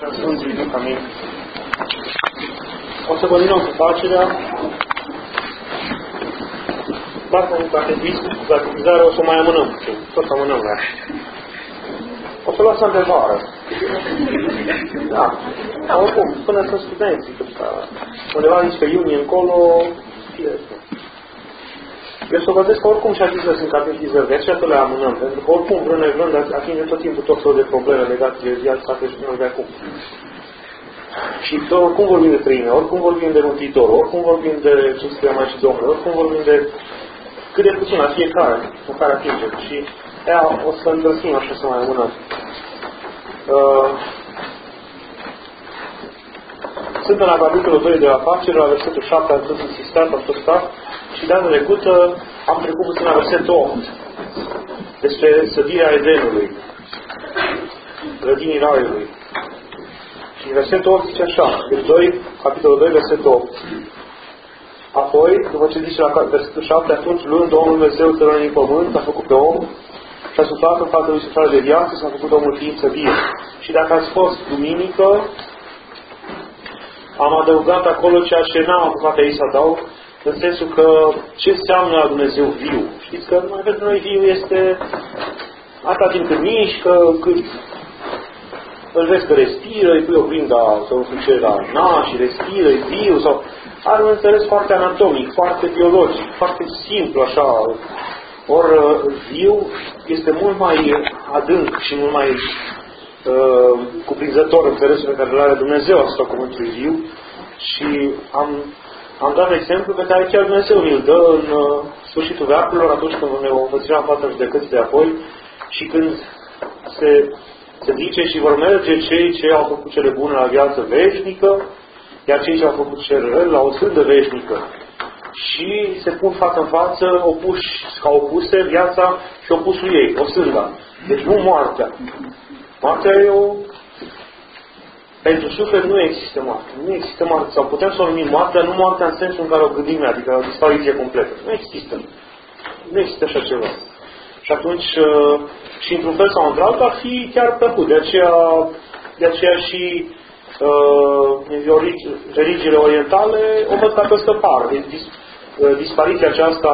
Sfântul Duh, amin. O să continuăm cu facerea. Partea cu catechizare o să mai amânăm. Tot amânăm la așa. O să lasăm de vară. Da. Oricum, până sunt studenții. Undeva dinspre iunie încolo, eu să vă zic că oricum și-a zis că sunt catechizări, de aceea că le amânăm. Pentru că oricum, vrând nevrând, atinge tot timpul tot felul de probleme legate de viața creștinilor de acum. Și oricum vorbim de trăime, oricum vorbim de Mântuitor, oricum vorbim de cinstirea Maicii Domnului, oricum vorbim de cât de puțin la fiecare cu care atingem. Și ea o să îndrăzim așa să mai amânăm. Sunt în la capitolul 2 de afaceri, la versetul 7 am tot insistat, am tot stat, și data trecută am trecut puțin la versetul 8 despre sădirea Edenului, grădinii Raiului. Și versetul 8 zice așa, 2, capitolul 2, versetul 8. Apoi, după ce zice la versetul 7, atunci, luând Domnul Dumnezeu țărănii din pământ, a făcut pe om și a suflat în fața lui suflare de viață, s-a făcut omul ființă vie. Și dacă ați fost duminică, am adăugat acolo ceea ce n-am apucat aici să adaug, în sensul că ce înseamnă la Dumnezeu viu. Știți că mai pentru noi viu este atâta timp cât mișcă, cât îl vezi că respiră, îi pui o grinda sau nu știu ce la naș și respiră, e viu, sau are un înțeles foarte anatomic, foarte biologic, foarte simplu, așa. Ori viu este mult mai adânc și mult mai cuprinzător înțelesul pe care îl are Dumnezeu asupra cuvântului viu. Și am dat exemplu pe care chiar Dumnezeu îl dă în sfârșitul veacurilor, atunci când ne vom învăța în fața judecății de apoi și când se zice și vor merge cei ce au făcut cele bune la viață veșnică, iar cei ce au făcut cele rele la o sândă veșnică. Și se pun față în față opuși, ca opuse viața și opusul ei, o sânda. Deci nu moartea. Moartea e o... Pentru suflet nu există moarte. Nu există moarte. Sau putem să o numim moartea, nu moartea în sensul în care o gândim, adică o dispariție completă. Nu există. Nu există așa ceva. Și atunci, și într-un fel sau într-altul, ar fi chiar plăcut. De aceea și religiile orientale o văd ca pe scăpare. Deci, dispariția aceasta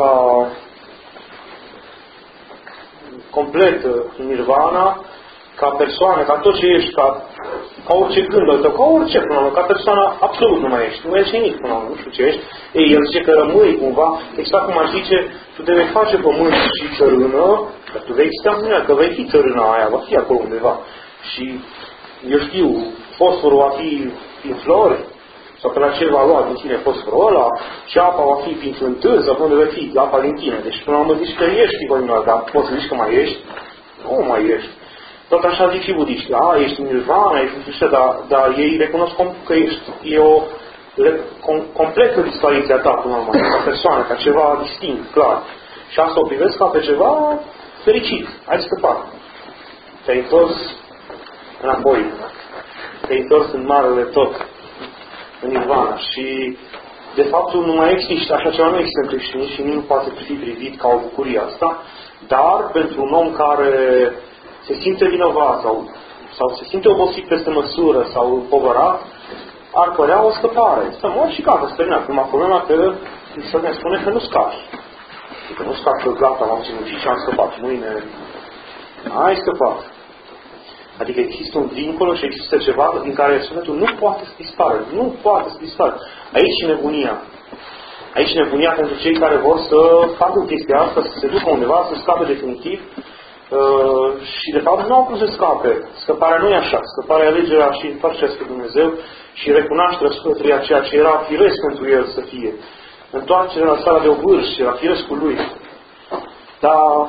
completă în nirvana, ca persoană, ca tot ce ești, ca orice gând al tău, ca orice până la urmă, ca persoană absolut nu mai ești. Nu ești nimic până la urmă, nu știu ce ești. Ei, el zice că rămâi cumva, exact cum aș zice, tu te vei face pământ și țărână, dar tu vei exista în mine, că vei fi țărâna aia, va fi acolo undeva. Și, eu știu, fosforul va fi prin flori, sau pe la ce va lua din tine fosforul ăla, și apa va fi prin fântâni, sau unde vei fi apa din tine. Deci până la urmă zici că ești pământul, dar poți să zici că mai ești? Nu mai ești. Tot așa zic și budiști. Ești în nirvana, ești în știu, dar ei recunosc că e o completă dispariție a ta, până la urmă, ca persoană, ca ceva distinct, clar. Și asta o privesc ca pe ceva fericit. Ai scăpat. Te-ai întors înapoi. Te-ai întors în marele tot. În nirvana. Și de fapt nu mai există, așa ceva nu există în creștinism și nu poate fi privit ca o bucurie asta, dar pentru un om care se simte vinovat sau se simte obosit peste măsură sau împovărat, ar părea o scăpare. Să mor și gata, să terminat. Numai problema că să ne spune că nu scapi. Că nu scapi, că gata, m-am sinucis și am scăpat. Mâine ai scăpat. Adică există un dincolo și există ceva din care sufletul nu poate să dispară. Nu poate să dispară. Aici e nebunia. Aici e nebunia pentru cei care vor să facă chestia asta, să se ducă undeva, să scape definitiv. Și de fapt nu au cum să scape. Scăparea nu e așa. Scăparea e alegerea și întoarcerea spre Dumnezeu și recunoașterea sufletului a ceea ce era firesc pentru el să fie. Întoarcerea la starea de obârșie, la firescul lui. Dar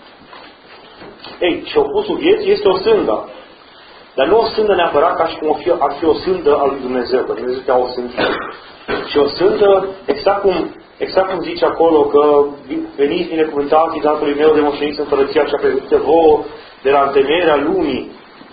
și opusul vieții este o sândă. Dar nu o sândă neapărat ca și cum ar fi o sândă a lui Dumnezeu, că Dumnezeu te-a osândit. Și o sândă, exact cum zice acolo, că veniți binecuvântați Tatălui meu de moșteniți împărăția cea pregătită vouă de la întemeierea lumii.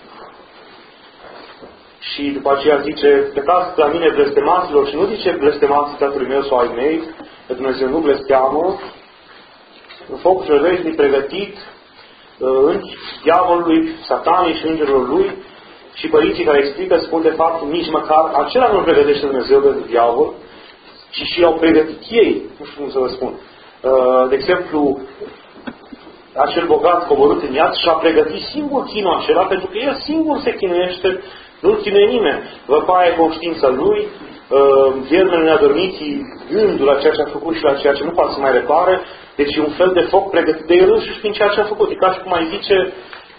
Și după aceea zice, plecați la mine blestemaților, și nu zice blestemații Tatălui meu sau ai mei, că Dumnezeu nu blesteamă, în focul cel veșnic pregătit, diavolului, satanei și îngerilor lui, Și părinții care explică spun de fapt nici măcar acela nu pregătește Dumnezeu pentru diavol, ci și au pregătit ei. Nu știu cum să vă spun. De exemplu, acel bogat coborât în iad și-a pregătit singur chinul acela, pentru că el singur se chinuiește, nu-l chinuie nimeni. Văpaie conștiința lui, viermele neadormiții, gândul la ceea ce a făcut și la ceea ce nu poate să mai repare, deci e un fel de foc pregătit de el însuși prin ceea ce a făcut. E ca și cum ai zice,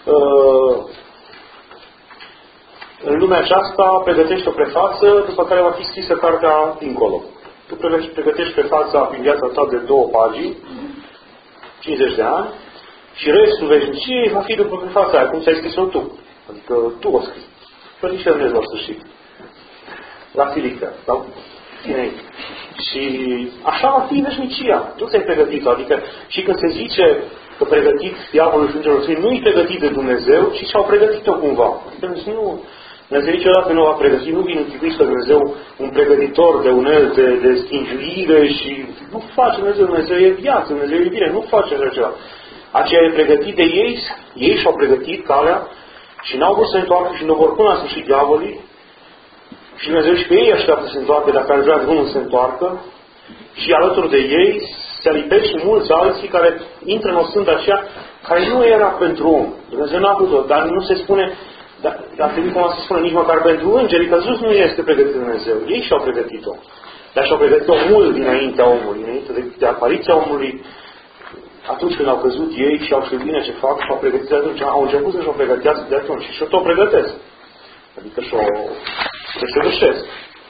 în lumea aceasta pregătești o prefață, după care va fi scrisă cartea dincolo. Tu pregătești prefața prin viața ta de 2 pagini, 50 de ani, și restul veșniciei va fi după prefața aia, cum ți-ai scris-o tu. Adică tu o scrii. Fără nici Ernest la sfârșit. La Filica. Sau tine. Și așa va fi veșnicia. Tu ți-ai pregătit-o. Adică și când se zice că pregătit diavolul și îngerul sfânt, nu-i pregătit de Dumnezeu, ci și-au pregătit-o cumva. Adică nu... Dumnezeu niciodată nu va pregăti, nu vine închipuit că Dumnezeu un pregătitor de unelte, de schingiuire și nu face Dumnezeu. Dumnezeu e viață, Dumnezeu e bine, nu face așa ceva. Aceea e pregătit de ei, ei și-au pregătit calea și n-au vrut să se întoarcă și nu vor până la sfârșit diavolii și Dumnezeu și pe ei așteaptă să se întoarcă, dacă ar vrea Dumnezeu să se întoarcă și alături de ei se alipește și mulți alții care intră în o sfântă aceea care nu era pentru om. Dumnezeu n-a vrut-o, dar nu se spune. Dar ar trebui cum să spună nici măcar pentru îngeri, că sus nu este pregătit Dumnezeu. Ei și-au pregătit-o. Dar și-au pregătit-o mult dinaintea omului, înainte de apariția omului, atunci când au căzut ei și au știut bine ce fac și au pregătit de atunci. Au început să-și o pregătească de atunci și o pregătesc. Adică și-o săvârșesc.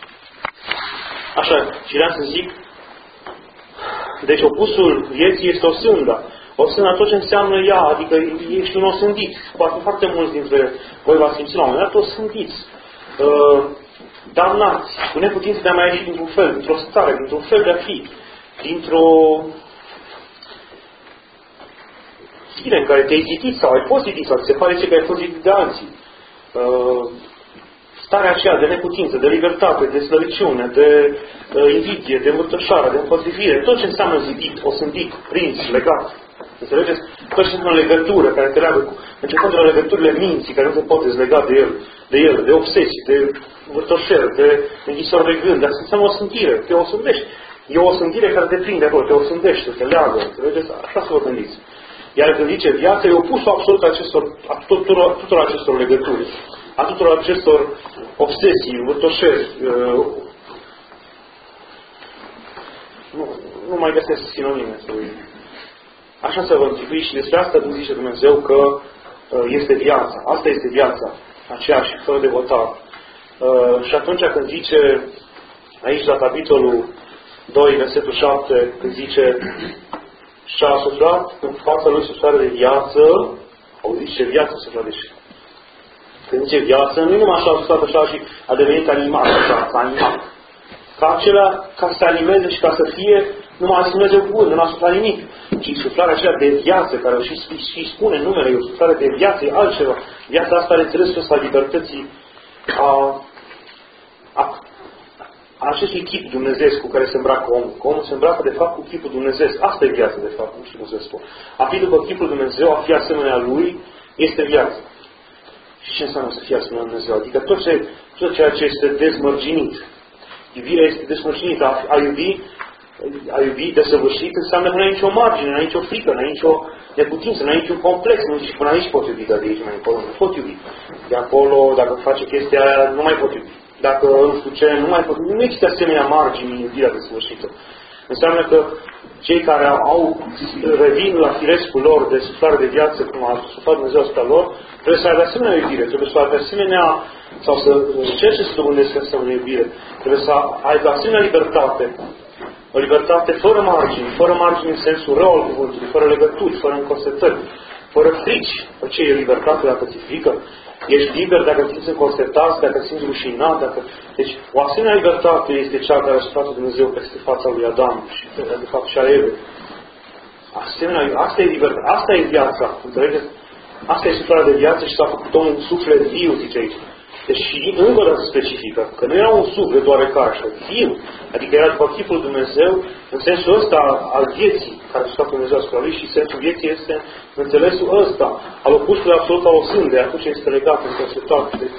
Așa, și vreau să zic, deci opusul vieții este o sândă. O sână tot ce înseamnă ea, adică ești un osândit. Poate foarte mulți dintre voi v-ați simțit la un moment dat osândiți, damnați, cu neputință de a mai ieși dintr-un fel, dintr-o stare, dintr-un fel de a fi, dintr-o fire în care te-ai zitit sau ai fost zitit sau ți se pare că ai fost zitit de alții. Starea aceea de neputință, de libertate, de slăbiciune, de invidie, de mărtășare, de împotrivire, tot ce înseamnă zidit, osândit, prins, legat. Înțelegeți? Tot ce înseamnă legătură care te leagă, începând de la legăturile minții, care nu se pot dezlega de el, de obsesii, de vârtoșel, de închisori de gând, dar înseamnă o sântire, te osândești. E o sântire care te prinde acolo, te osândește, te leagă, înțelegeți? Așa să vă gândiți. Iar când zice viața, e opusul absolut a tuturor acestor legături, a tuturor acestor obsesii, vârtoșeli. Nu mai găsesc sinonime să așa să vă închipui și despre asta nu zice Dumnezeu că este viața. Asta este viața. Aceeași, fără de votare. Și atunci când zice aici la capitolul 2, versetul 7, când zice și a suflat în fața lui suflare de viață, auziți ce viață suflat de și. Când zice viață, nu numai așa a suflat așa și a devenit animat, așa, ca animat. Ca acela, ca să se animeze și ca să fie numai să Dumnezeu bun, nu a suflat nimic. Ci suflarea aceea de viață, care o și spune numele, e o suflare de viață, e altceva. Viața asta are înțelesul ăsta a libertății, a acestui chip dumnezeesc cu care se îmbracă omul. Că omul se îmbracă de fapt cu chipul dumnezeesc. Asta e viața de fapt, nu știu cum să spun. A fi după chipul Dumnezeu, a fi asemenea Lui, este viața. Și ce înseamnă să fie asemenea Dumnezeu? Adică tot ceea ce este dezmărginit. Iubirea este dezmărginită. A iubi desăvârșit înseamnă că nu ai nicio margine, nu ai nicio frică, nu ai nicio neputință, nu ai niciun complex. Nu zici, până aici pot iubi, dar de aici mai încolo nu pot iubi. De acolo, dacă face chestia aia, nu mai pot iubi. Dacă nu știu ce, nu mai pot iubi. Nu există asemenea margini în iubirea desăvârșită. Înseamnă că cei care revin la firescul lor de suflare de viață, cum a suflat Dumnezeu asupra lor, trebuie să aibă asemenea iubire, trebuie să aibă asemenea, sau să încerce să dobândească asemenea iubire, trebuie să aibă asemenea libertate. O libertate fără margini în sensul rău al cuvântului, fără legături, fără încorsetări, fără frici. Ce e libertate dacă ți-e frică? Ești liber dacă te simți încorsetat, dacă te simți rușinat, Deci, o asemenea libertate este cea care a suflat Dumnezeu peste fața lui Adam și, de fapt, și a Eve. Asta e libertate, asta e viața, înțelegeți? Asta e suflarea de viață și s-a făcut omul un suflet viu, zice aici. Deci și încă o dată specifică, că nu era un suflet oarecare, așa, viu. Adică era după chipul Dumnezeu, în sensul ăsta al vieții, care s-a făcut Dumnezeu asupra lui, și sensul vieții este înțelesul ăsta, al opusului absolut al osândei, atunci este legat, încorsetat.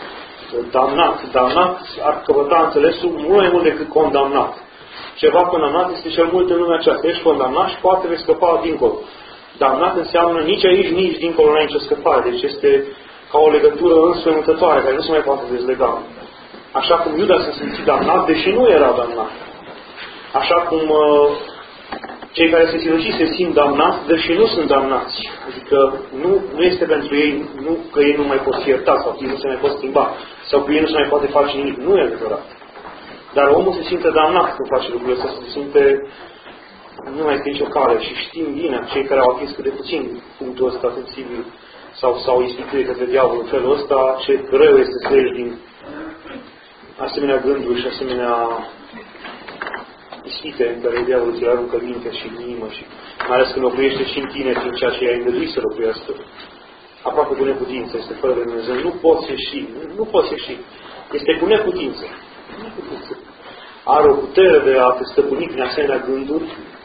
damnat. Damnat ar căpăta înțelesul mult mai mult decât condamnat. Ceva condamnat este cel mult în lumea aceasta. Ești condamnat și poate vei scăpa dincolo. Damnat înseamnă nici aici, nici dincolo n-ai nicio scăpare. Deci este ca o legătură înspăimântătoare care nu se mai poate dezlega. Așa cum Iuda se simți damnat, deși nu era damnat. Așa cum cei care se sinucid se simt damnați, deși nu sunt damnați. Adică nu este pentru ei, nu că ei nu mai pot fi iertați, sau că ei nu se mai pot schimba, sau că ei nu se mai poate face nimic. Nu e adevărat. Dar omul se simte damnat când face lucrurile astea, se simte nu mai este nicio cale. Și știm bine, cei care au atins cât de puțin punctul ăsta sensibil sau s-au ispitit către diavolul în felul ăsta, ce greu este să ieși din asemenea gânduri și asemenea ispite în care diavolul ți le aruncă în minte și în inimă și mai ales când locuiește și în tine prin ceea ce i-ai îngăduit să locuiască. Aproape cu neputință, este fără de Dumnezeu. Nu poți ieși, nu poți ieși. Este cu neputință. Are o putere de a te stăpâni prin asemenea gânduri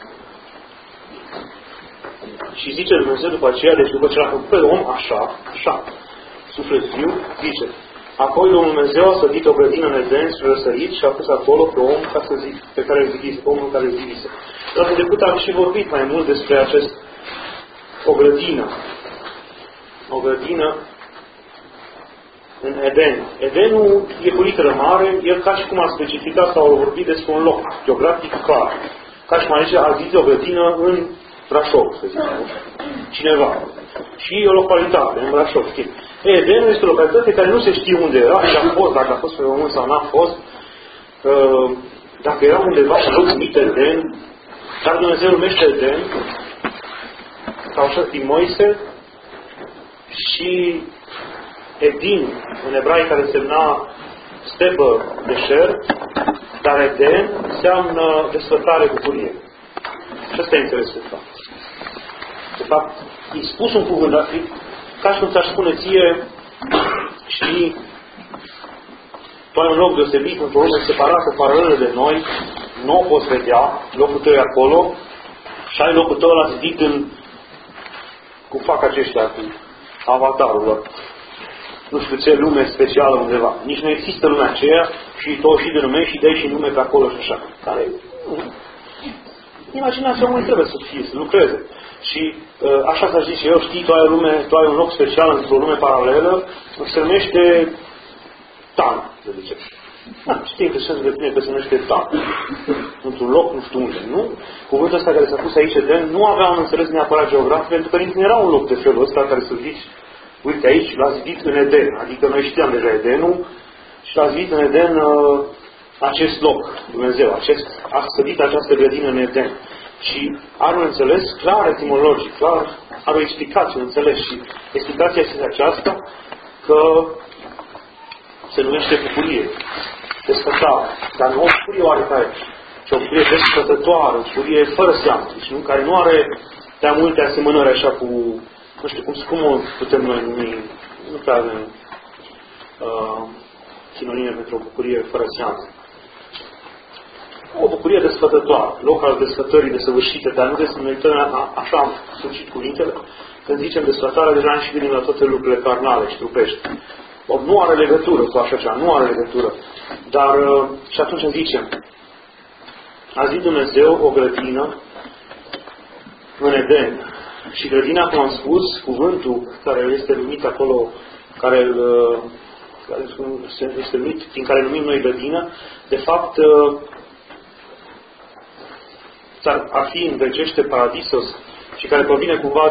și zice Dumnezeu după aceea, deci după ce l-a făcut pe om așa, suflet viu, zice, apoi Dumnezeu a sădit o grădină în Eden spre răsărit și a pus acolo pe om ca să zic, pe care îl zidise, omul care îl zidise. Dar de decât am și vorbit mai mult despre o grădină. O grădină în Eden. Edenul e cu literă mare, el ca și cum a specificat sau a vorbit despre un loc geografic clar. Ca și cum aici a zis o grădină în Brașov, să zicem, cineva. Și e o localitate, în Brașov, știm. Edenul este o localitate care nu se știe unde era și a fost, dacă a fost pe pământ sau n-a fost, dacă era undeva și loc numit Eden, dar Dumnezeu numește Eden, sau așa din Moise, și Edin, în ebraic, care însemna stepă, deșert, dar Eden înseamnă desfătare, bucurie. Și asta e interesul, de fapt. De fapt, e spus un cuvânt, dar ca și cum ți-aș spune ție, știi, tu ai un loc deosebit, într-o lume separată, paralelă de noi, nu o poți vedea, locul tău e acolo, și ai locul tău ăla zidit cum fac aceștia, cu avatarul lor. Nu știu ce lume specială undeva. Nici nu există lumea aceea și tu și denumești și dai și nume pe acolo și așa. Care imaginația omului trebuie să fie, să lucreze. Și așa să zic și eu, știi, tu ai un loc special într-o lume paralelă, se numește Tan, să zicem. Da, știm că sensul de pline că se numește Tan. Într-un loc, nu știu unde, nu? Cuvântul ăsta care s-a pus aici, Eden, nu avea un înțeles neapărat geografic, pentru că nici nu era un loc de felul ăsta care să zici, uite aici, l-a zidit în Eden. Adică noi știam deja Edenul și l-a zidit în Eden acest loc, Dumnezeu, a sădit această grădină în Eden. Și are un înțeles clar etimologic, clar, are o explicație, un înțeles. Și explicația este aceasta că se numește bucurie, desfătare. Dar nu o bucurie oarecare, ci o bucurie desfătătoare, o bucurie fără seamă, deci, nu? Care nu are prea multe asemănări așa cu, nu știu, cum o putem noi numi, nu prea avem sinonime pentru o bucurie fără seamă. O bucurie desfătătoare, loc al desfătării desăvârșite, dar nu desfătătoare, așa am sfârșit cuvintele, când zicem desfătare, deja și gândim la toate lucrurile carnale și trupești. Nu are legătură cu așa ceva, nu are legătură. Dar și atunci zicem, a zis Dumnezeu o grădină în Eden. Și grădina, cum am spus, cuvântul care este numit acolo, care este numit, prin care numim noi grădină, de fapt, ar fi în grecește paradisos și care provine cumva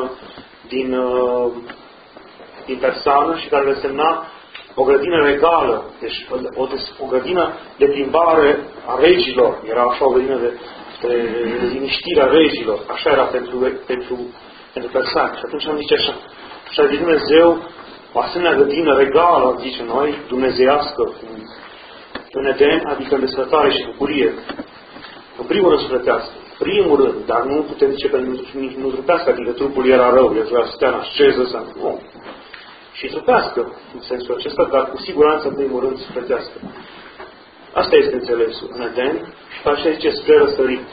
din persană și care însemna o grădină regală, deci o grădină de plimbare a regilor. Era așa o grădină de liniștire a regilor. Așa era pentru persani. Și atunci am zice așa. Și a zis Dumnezeu, o asemenea grădină regală, zice noi, dumnezeiască, în Eden, adică în desfătare și bucurie. În primul rând sufletească. Primul rând, dar nu putem zice că nu trupească, adică trupul era rău, el trebuia să stea în asceză sau nu. Și trupească în sensul acesta, dar cu siguranță în primul rând sufletească. Asta este înțelesul în Eden și așa zice spre răsărit.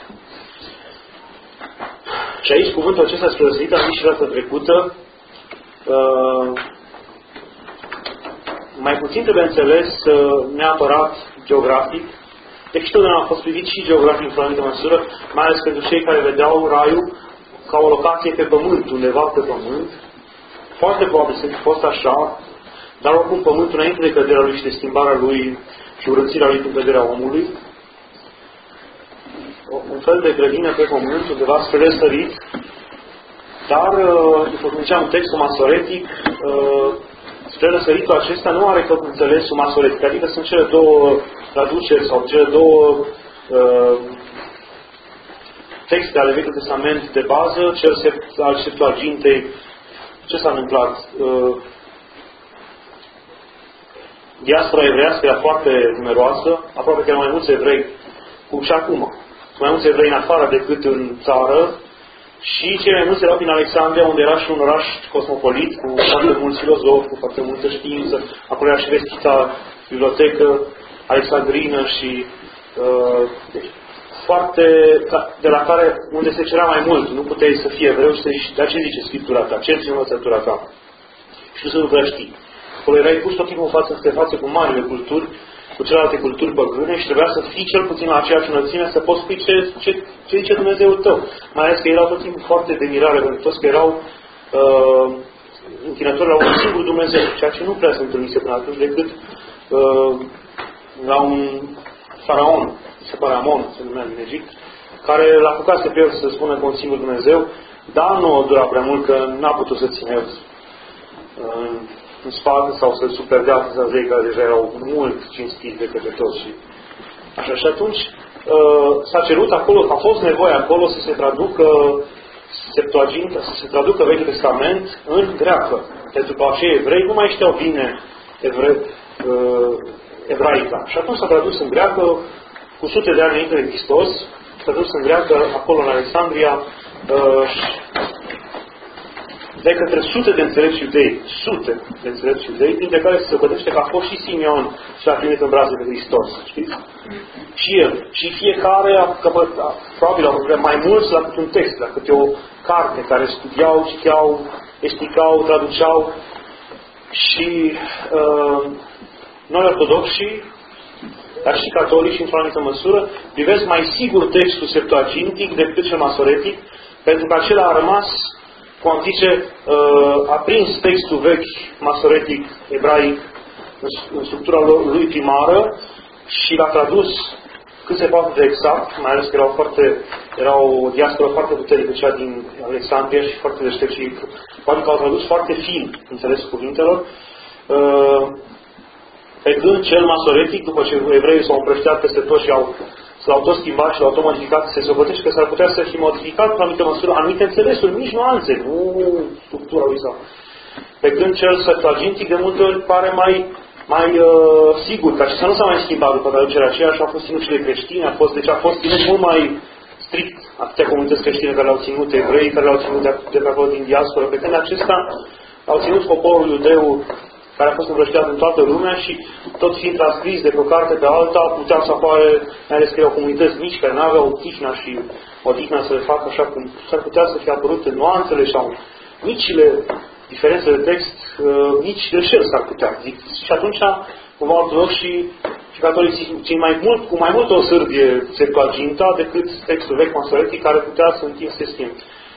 Și aici cuvântul acesta spre răsărit am zis și data trecută mai puțin trebuie înțeles neapărat geografic, deci totdeauna a fost privit și geografic într-o anumită măsură, mai ales pentru cei care vedeau raiul ca o locație pe pământ, undeva pe pământ. Foarte probabil să fi fost așa, dar oricum pământul înainte de căderea lui și de schimbarea lui și urățirea lui cu căderea omului, un fel de grădină pe pământ, undeva spre răsărit, dar, după cum ziceam, textul masoretic, spre răsăritul acesta nu are tot înțelesul masoretic, adică sunt cele două traduceri sau cele două texte ale Vechiului Testament de bază, cel al Septuagintei. Ce s-a întâmplat? Diaspora evreiască era foarte numeroasă, aproape că erau mai mulți evrei, cum și acum. Mai mulți evrei în afară decât în țară, și cei mai mulți erau din Alexandria, unde era și un oraș cosmopolit, cu foarte mulți filozofi, cu foarte multă știință. Acolo era și vestita bibliotecă alexandrină și foarte, de la care, unde se cerea mai mult. Nu puteai să fii evreu și dar ce zice Scriptura ta? Ce zice învățătura ta? Și nu să nu prea știi. Acolo erai pus tot timpul în față cu marile culturi, cu celelalte culturi păgâne și trebuia să fii cel puțin la aceeași înălțime să poți spui ce zice Dumnezeul tău. Mai ales că erau tot timpul foarte de mirare, pentru toți că erau închinători la un singur Dumnezeu, ceea ce nu prea se întâlnise până atunci decât la un faraon, se pare Amon, se numea din Egipt, care l-a apucat pe el să spună cu un singur Dumnezeu, dar nu a durat prea mult, că n-a putut să ține în spate sau să-l superdea atâția zei care deja erau mult cinstiți de către toți. Așa. Și atunci s-a cerut acolo, a fost nevoie acolo să se traducă Septuaginta, să se traducă Vechiul Testament în greacă. Pentru că acei evrei nu mai știau bine ebraica. Și atunci s-a tradus în greacă cu sute de ani înainte de Hristos, s-a tradus în greacă acolo în Alexandria de către sute de înțelepți iudei, sute de înțelepți iudei, dintre care se gândește că a fost și Simeon și l-a primit în brațe de Hristos, știți? Și el. Și fiecare, probabil au avut mai mulți la câte un text, la câte o carte, care studiau, citeau, explicau, traduceau. Și noi ortodoxi, dar și catolici, într-o anumită măsură, privesc mai sigur textul septuagintic decât cel masoretic, pentru că acela a rămas, cum am zice, a prins textul vechi, masoretic, ebraic, în structura lui primară și l-a tradus cât se poate de exact, mai ales că era o diasporă foarte puternică, cea din Alexandria și foarte deștept și poate că au tradus foarte fin înțelesul cuvintelor. Pe când cel masoretic, după ce evreii s-au împrășteat peste tot și l-au tot schimbat și l-au tot modificat, se socotește că s-ar putea să fi modificat pe anumită măsură, anumite înțelesuri, nici nuanțe, nu structura lui sau. Pe când cel septuagintic de multe ori pare mai sigur, că acesta nu s-a mai schimbat după traducerea aceea și a fost ținut și de creștini, deci a fost ținut mult mai strict atâtea comunități creștine care l-au ținut, evrei care l-au ținut de pe acolo din diasporă, pe când acesta au ținut poporul iudeu care a fost împrăștiat în toată lumea și tot fiind transcris de pe o carte pe alta, puteau să apare, mai ales că erau comunități mici care nu aveau tihna și odihna să le facă așa cum s-ar putea să fie apărute nuanțele sau micile diferențe de text, mici greșeli s-ar putea. Și atunci, cumva ortodoxii și catolicii țin cu mai mult o sârbie Septuaginta decât textul vechi masoretic care putea să în timp se schimbe.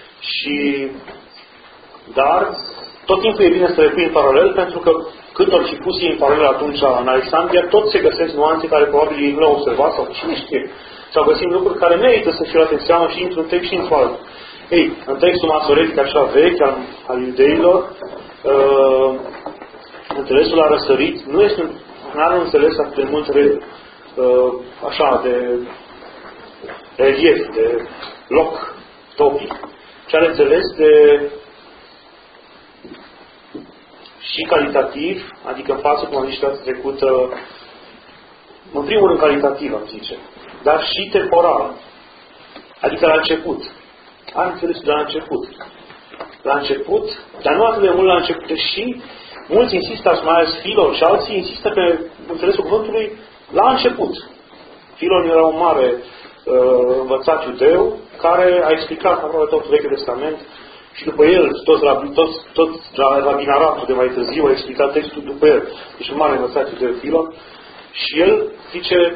Dar tot timpul e bine să le pui în paralel, pentru că când ori și pus în paralel atunci în Alexandria, tot se găsesc nuanțe care probabil ei nu le-au observat sau cine știe. Sau găsim lucruri care merită să fie luate în seamă și într-un text și într-un alt. Ei, în textul masoretic așa vechi, al iudeilor, înțelesul a răsărit, nu are un înțeles atât de mult așa, de relief, de loc topic, ci are înțeles de și calitativ, adică în față, cum am zis data trecută, în primul rând calitativ, am zice, dar și temporal, adică la început. Am înțeles de la început. La început, dar nu atât de mult la început, și mulți insistă, mai ales Filon și alții, insistă pe înțelesul cuvântului la început. Filon era un mare învățat iudeu, care a explicat aproape tot Vechiul Testament Și după el, toți la rabinaratul de mai târziu a explicat textul după el. Deci un mare învățat de Filon. Și el zice,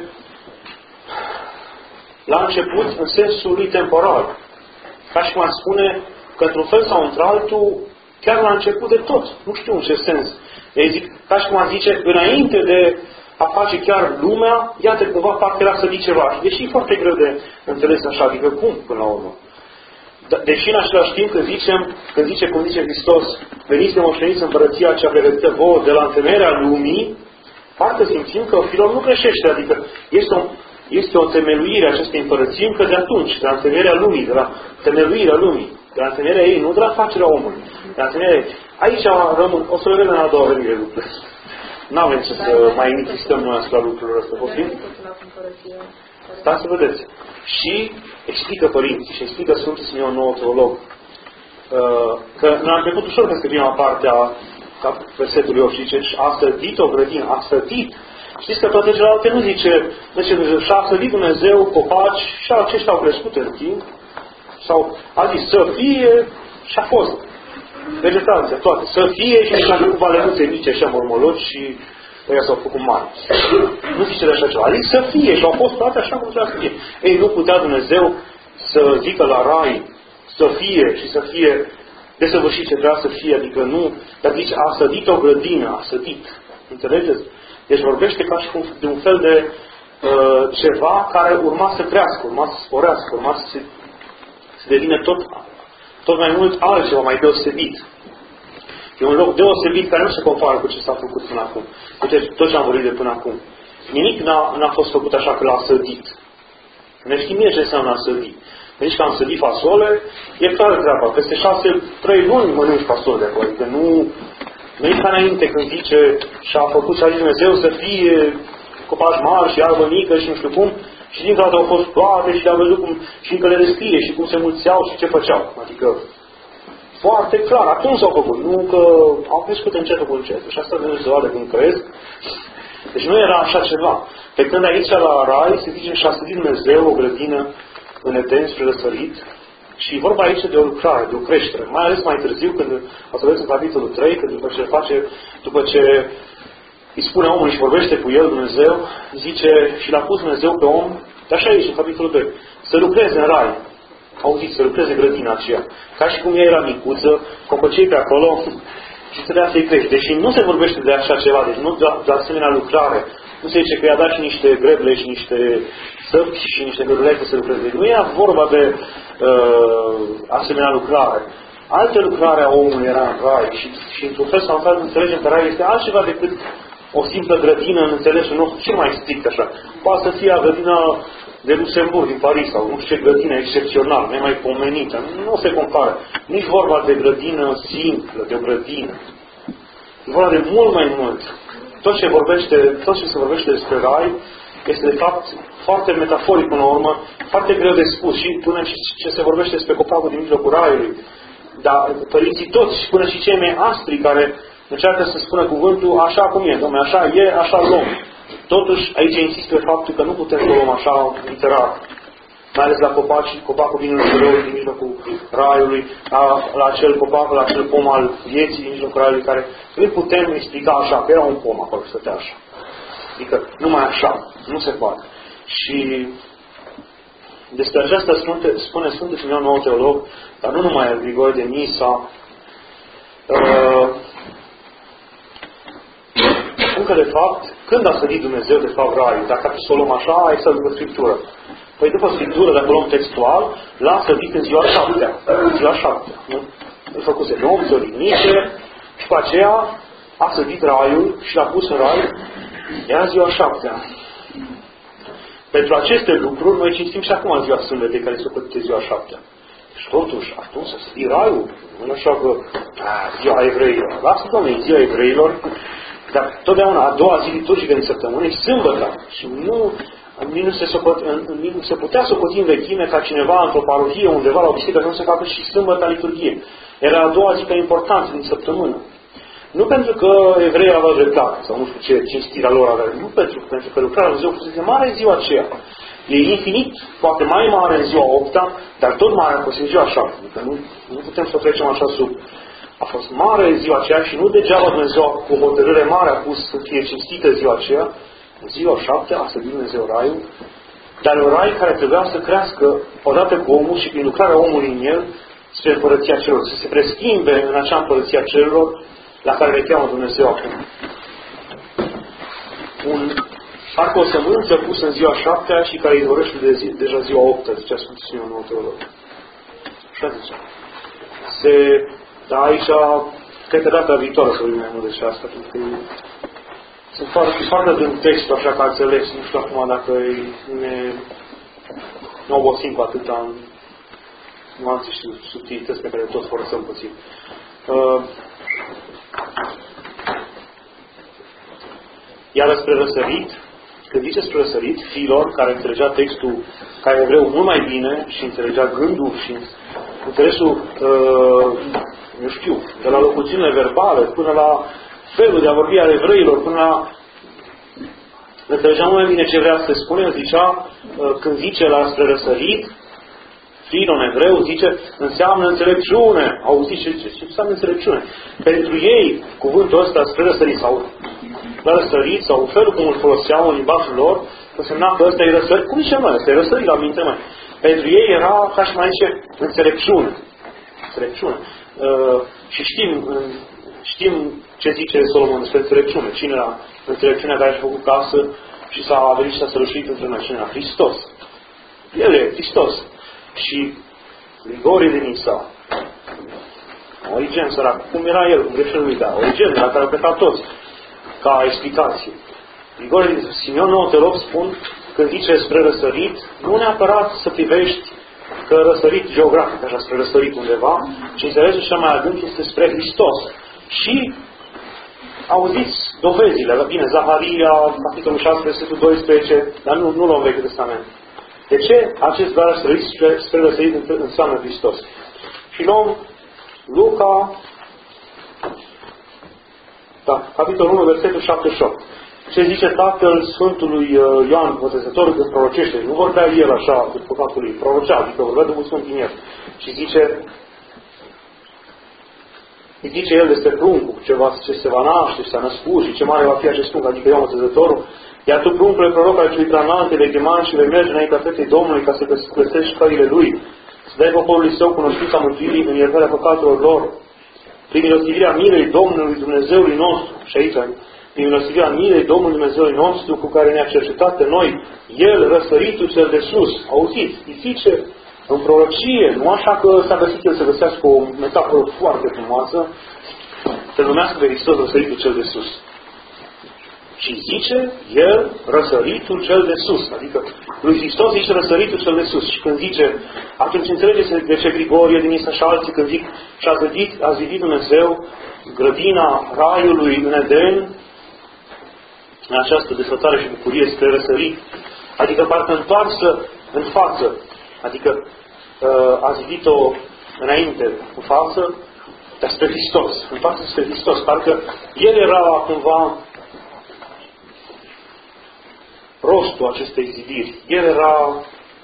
la început, în sensul lui temporal. Ca și cum ar spune că într-un fel sau într-altul, chiar la început de tot. Nu știu în ce sens. Ei zic, ca și cum ar zice, înainte de a face chiar lumea, iată cumva parcă era să zic ceva. Deși e foarte greu de înțeles așa, adică cum până la urmă. Deși în același timp când zice, cum zice Hristos, veniți de moșteniți împărăția cea pregătită vouă de la întemeierea lumii, parcă simțim că Filon nu greșește, adică este o temeluire a acestei împărății încă de atunci, de la întemeierea lumii, de la temeluirea lumii, de la întemeierea ei, nu de la facerea omului. De la întemeierea ei. Aici rămân, o să le vedem în a doua venire lucrurile. N-avem ce să mai insistăm noi asupra lucrurilor astea, poftim? Stați să vedeți. Și explică părinții și explică Sfântul Simeon, nou teolog, că n-a trecut ușor peste prima parte a versetului 8 și zice, a sădit o grădină, a sădit. Știți că toate celelalte nu zice, și a sădit Dumnezeu copaci și aceștia au crescut în timp, sau a zis să fie și a fost. Vegetația, toate. Să fie și nici a făcut balenuțe mici, așa mormologi și ăia s-au făcut mari. Nu zice de așa ceva. A zis să fie și au fost toate așa cum trebuia să fie. Ei, nu putea Dumnezeu să zică la rai să fie și să fie desăvârșit ce trebuia să fie, adică nu, dar zice, a sădit o grădină, a sădit. Înțelegeți? Deci vorbește ca și cum de un fel de ceva care urma să crească, urma să sporească, urma să devină tot mai mult altceva mai deosebit. E un loc deosebit care nu se compară cu ce s-a făcut până acum. Cu tot ce am vorbit de până acum. Nimic n-a fost făcut așa că l-a sădit. Ne știm mie ce înseamnă a sădi. Deci că am sădit fasole, e clară treaba. Peste 3 luni mănânci fasole de acolo. Adică nu e ca înainte când zice și a făcut și a zis Dumnezeu să fie copaci mari și iarbă mică și nu știu cum. Și din toate au fost toate și le-au văzut cum și încă le descrie și cum se mulțeau și ce făceau. Adică foarte clar, atunci s-au făcut. Nu că au crescut încetul cu încetul. Și asta vine să vadă când cresc. Deci nu era așa ceva. Pe când aici la Rai se zice și-a sădit Dumnezeu o grădină în Eden spre răsărit. Și vorba aici de o lucrare, de o creștere. Mai ales mai târziu, când o să vedeți în capitolul 3, că după ce îi spune omului și vorbește cu el Dumnezeu, zice și l-a pus Dumnezeu pe om, dar așa aici, în capitolul 2, să lucreze în Rai. Auziți, să lucreze grădina aceea. Ca și cum ea era micuță, copăcei pe acolo și trebuia să-i crești. Deși nu se vorbește de așa ceva, deci nu de asemenea lucrare. Nu se zice că i-a dat și niște greble și niște săpci și niște greblete să lucreze. Deci nu era vorba de asemenea lucrare. Alte lucrare a omului era în Rai și într-un fel sau într-altul înțelegem că Rai este altceva decât o simplă grădină în înțelesul nostru cel mai strict așa. Poate să fie grădina de Luxemburg, din Paris, sau nu știu ce grădină excepțională, nemaipomenită. Nu se compară. Nici vorba de grădină simplă, de o grădină. E vorba de mult mai mult. Tot ce se vorbește despre Rai este de fapt foarte metaforic până la urmă, foarte greu de spus. Și până ce se vorbește despre copacul din mijlocul Raiului. Dar părinții toți, până și cei mai aspri care încearcă să spună cuvântul așa cum e, dom'le, așa e, așa luăm. Totuși, aici insist pe faptul că nu putem să o luăm așa literar. Mai ales la copacul din mijlocul Raiului, la acel copac, la acel pom al vieții din mijlocul Raiului, care nu putem explica așa, că era un pom acolo, stătea așa. Adică, numai așa, nu se poate. Și despre aceasta spune Sfântul Simeon, nou teolog, dar nu numai Grigore de Nisa, că de fapt, când a sădit Dumnezeu de fapt Raiul, dacă să o luăm așa, exact după Scriptură. Păi după Scriptură, dacă o luăm textual, l-a sădit în ziua 7-a. În ziua 7-a. Îl făcuse de om, se odihnice, și pe aceea a sădit Raiul și l-a pus în Rai, era ziua 7-a. Pentru aceste lucruri, noi cinstim și acum ziua Sâmbetei, care se ocupă ziua 7-a. Și totuși, atunci să sădit Raiul, nu așa că ziua evreilor. Lasă, Doamne, ziua evreilor, dar totdeauna a doua zi liturgică din săptămână e sâmbătă. Și nu se putea socoti în vechime ca cineva într-o parohie, undeva la o biserică, să nu se facă și sâmbătă liturghie. Era a doua zi ca importanță din săptămână. Nu pentru că evreii aveau dreptate, sau nu știu ce cinstirea lor avea. Nu pentru că lucrarea Dumnezeu fusese mare ziua aceea. E infinit, poate mai mare în ziua 8-a, dar tot mai mare în ziua 7. Adică nu putem să o trecem așa sub. A fost mare ziua aceea și nu degeaba Dumnezeu cu o hotărâre mare a pus să fie cinstită ziua aceea. În ziua 7 a sădit Dumnezeu raiul, dar un rai care trebuia să crească odată cu omul și prin lucrarea omului în el spre împărăția celor, să se preschimbe în acea împărăția celor la care le cheamă Dumnezeu acum. Parcă o sămânță pusă în ziua 7-a și care îi dorește deja ziua 8-a, zicea Sfântul Simeon nou teolog. Așa zice. Dar aici, cred că data viitoare să vorbim mai mult despre asta, pentru că sunt foarte din textul, așa că ați înțeles, nu știu acum dacă ne obosim cu atâta nuanțe și subtilități pe care tot forțăm puțin. Iar spre răsărit, când zice spre răsărit, Filon, care înțelegea textul ca evreu mult mai bine și înțelegea gândul și interesul, eu știu, de la locuțiunile verbale până la felul de a vorbi al evreilor, până la înțelegea mult mai bine ce vrea să spune, zicea, când zice la spre răsărit, Filon evreu, zice, înseamnă înțelepciune. Auziți ce înseamnă înțelepciune? Pentru ei, cuvântul ăsta spre răsărit sau la răsărit sau felul cum îl foloseau în limbajul lor, însemna că ăsta e răsărit. Cum zice mai? Ăsta e răsărit la minte mai. Pentru ei era, ca și mai zice, înțelepciune. Înțelepciune. Și știm ce zice Solomon despre înțelepciune. Cine era înțelepciunea care și-a făcut casă și s-a venit și s-a sărușit între noi? Cine era? Hristos. El e Hristos. Și Grigorie de Nisa, Origen sărac, cum era el, cum greșelul lui, da, Origen, de la care au plecat toți, ca explicație. Grigorie de Simeon nou teolog spun, când zice spre răsărit, nu neapărat să privești că răsărit geografic, așa, spre răsărit undeva, ci înțelegerea cea mai adânc este spre Hristos. Și auziți dovezile, bine, Zaharia, capitolul 6, versetul 12, dar nu luăm Vechiul Testament. De ce acest dar spre răsărit înseamnă Hristos? Și luăm Luca, da, capitolul 1, versetul 78. Ce zice Tatăl Sfântului Ioan Botezătorul când prorocește? Nu vorbea el așa, de păcatul lui, prorocea, adică vorbea Duhul Sfânt din el. Și zice el despre pruncul, ce se va naște, ce s-a născut și ce mare va fi acest prunc, adică Ioan Botezătorul. Iar tu, pruncule proroc al celui preanalt, vei chema și vei merge înaintea fetei Domnului ca să găsești căile Lui, să dai poporului său cunoștința mântuirii în iertarea păcatelor lor, prin milostivirea milei Domnului Dumnezeului nostru, și aici, prin milostivirea milei Domnului Dumnezeului nostru, cu care ne-a cercetat pe noi, El, răsăritul cel de sus. Auziți, îi zice în prorocie, nu așa că s-a găsit el să găsească o metaforă foarte frumoasă, să numească pe Hristos răsăritul cel de sus. Și zice el răsăritul cel de sus. Adică lui Hristos zice răsăritul cel de sus. Și când zice, atunci înțelegeți de ce Grigorie din Nisa și alții când zic și a zidit Dumnezeu grădina raiului în Eden, în această desfătare și bucurie spre răsărit. Adică parcă întoarsă în față. Adică a zidit-o înainte, în față, dar spre Hristos. Întoarsă spre Hristos. Parcă el era cumva rostul acestei zidiri. El era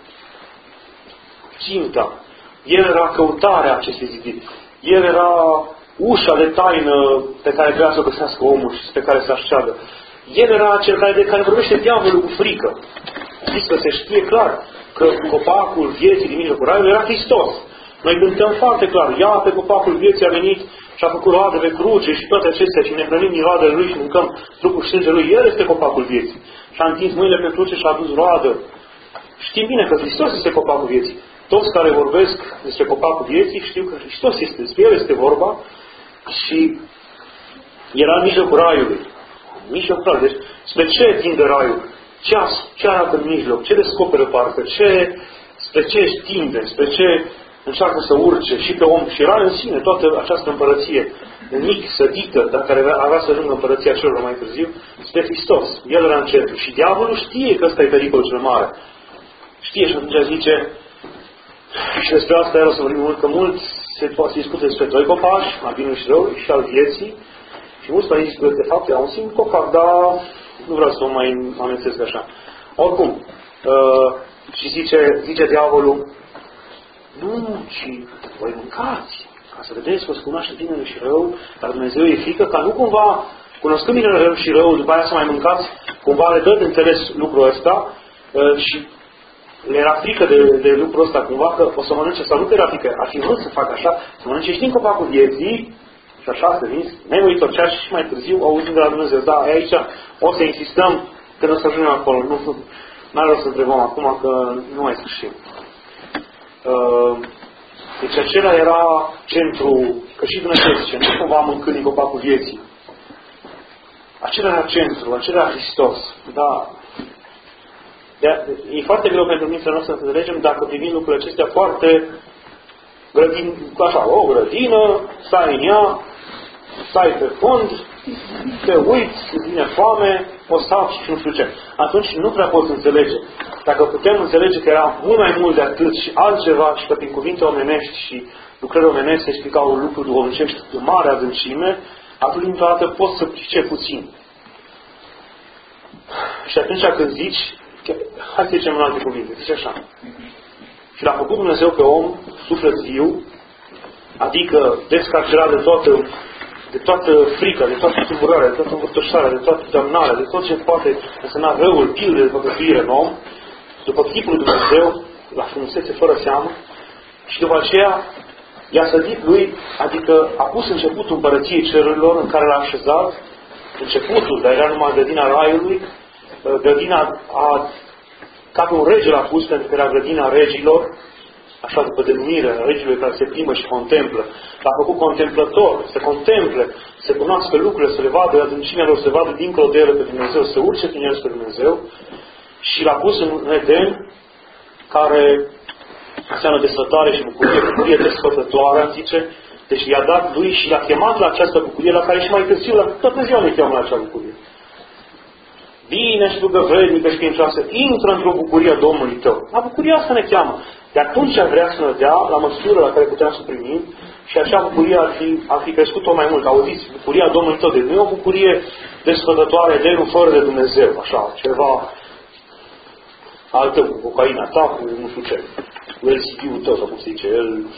ținta. El era căutarea acestei zidiri. El era ușa de taină pe care trebuia să o găsească omul și pe care să așceadă. El era cel de care vorbește diavolul cu frică. Știți că se știe clar că copacul vieții din mijlocul raiului era Hristos. Noi cântăm foarte clar. Ia pe copacul vieții a venit și a făcut roade pe cruce și toate acestea și ne hrănim din roadele Lui și mâncăm trupul și sângele Lui. El este copacul vieții. Și a întins mâinile pe cruce și a adus roadă. Știm bine că Hristos este copacul vieții. Toți care vorbesc despre copacul vieții știu că Hristos este, despre El este vorba și era în mijlocul raiului. În mijlocul raiului. Deci, spre ce tinde raiul? Ce arată în mijloc? Ce descoperă parcă? Spre ce tinde? Spre ce încearcă să urce și pe om? Și era în sine toată această împărăție mic, sădită, dar care avea să ajungă împărăția celor mai târziu, spre Hristos. El era în centru. Și diavolul știe că ăsta e pericolul cel mare. Știe și atunci zice, și despre asta era să vorbim mult, că mult se poate discute despre doi copaci, al binului și răului și al vieții. Și mulți mai zic că de fapt era un singur copac, dar nu vreau să o mai amintesc așa. Oricum, Și zice diavolul, nu, ci voi mâncați, ca să vedeți că o să cunoaște binele și rău, dar Dumnezeu e frică ca nu cumva, cunoscând binele și rău, după aia să mai mâncați, cumva le dă de înțeles lucrul ăsta și le era frică de lucrul ăsta, cumva că o să mănânce, sau nu că era frică, ar fi vrut să facă așa, să mănânce și din copacul vieții, și așa să vin, nemuritor și mai târziu auzind de la Dumnezeu. Da, aici o să insistăm când o să ajungem acolo. Nu are rost să întrebăm acum că nu mai sfârșim. Deci acela era centru, că și Dumnezeu zice, nu cumva mâncând din copacul vieții. Acela era centru, acela era Hristos. Da. E foarte greu pentru mintea noastră să înțelegem dacă privim lucrurile acestea foarte așa, o grădină, stai în ea, stai pe fund, te uiți, îți vine foame, o saci și nu știu ce. Atunci nu prea poți înțelege. Dacă putem înțelege că era mult mai mult de atât și altceva și că prin cuvinte omenești și lucrări omenești se explicau lucruri duhovnicești de mare adâncime, atunci dintr-o dată poți să pricepi puțin. Și atunci când zici, hai să zicem în alte cuvinte, zici așa. Și l-a făcut Dumnezeu pe om, suflet viu, adică descarcerat de toată frica, de toată tulburarea, de toată învârtoșarea, de toată damnarea, de tot ce poate însemna răul, pilde de păcătuire în om, după chipul lui Dumnezeu, la frumusețe fără seamă, și după aceea i-a sădit lui, adică a pus începutul împărăției cerurilor în care l-a așezat, începutul, dar era numai grădina raiului, grădina ca pe un rege l-a pus, pentru că era grădina regilor, așa după denumire, regilor care se plimbă și contemplă. L-a făcut contemplător, să contemple, să cunoască lucrurile, să le vadă adâncimea lor, să vadă dincolo de ele pe Dumnezeu, să urce prin el spre Dumnezeu. Și l-a pus în Eden, care înseamnă desfătare și bucurie desfătătoare, îmi zice. Deci i-a dat lui și l-a chemat la această bucurie, la care și mai târziu, la toată ziua ne cheamă la acea bucurie. Bine și rugăvrednică și credincioasă, intră într-o bucurie a Domnului tău. La bucuria asta ne cheamă. De atunci vrea să ne dea, la măsură la care puteam să primim, și acea bucurie ar fi crescut-o mai mult. Auziți, bucuria Domnului tău, de nu e o bucurie desfătătoare de nu fără de Dumnezeu, așa, ceva altă, cu cocaina ta, cu nu știu ce, cu LSD-ul tău, sau cum se zice,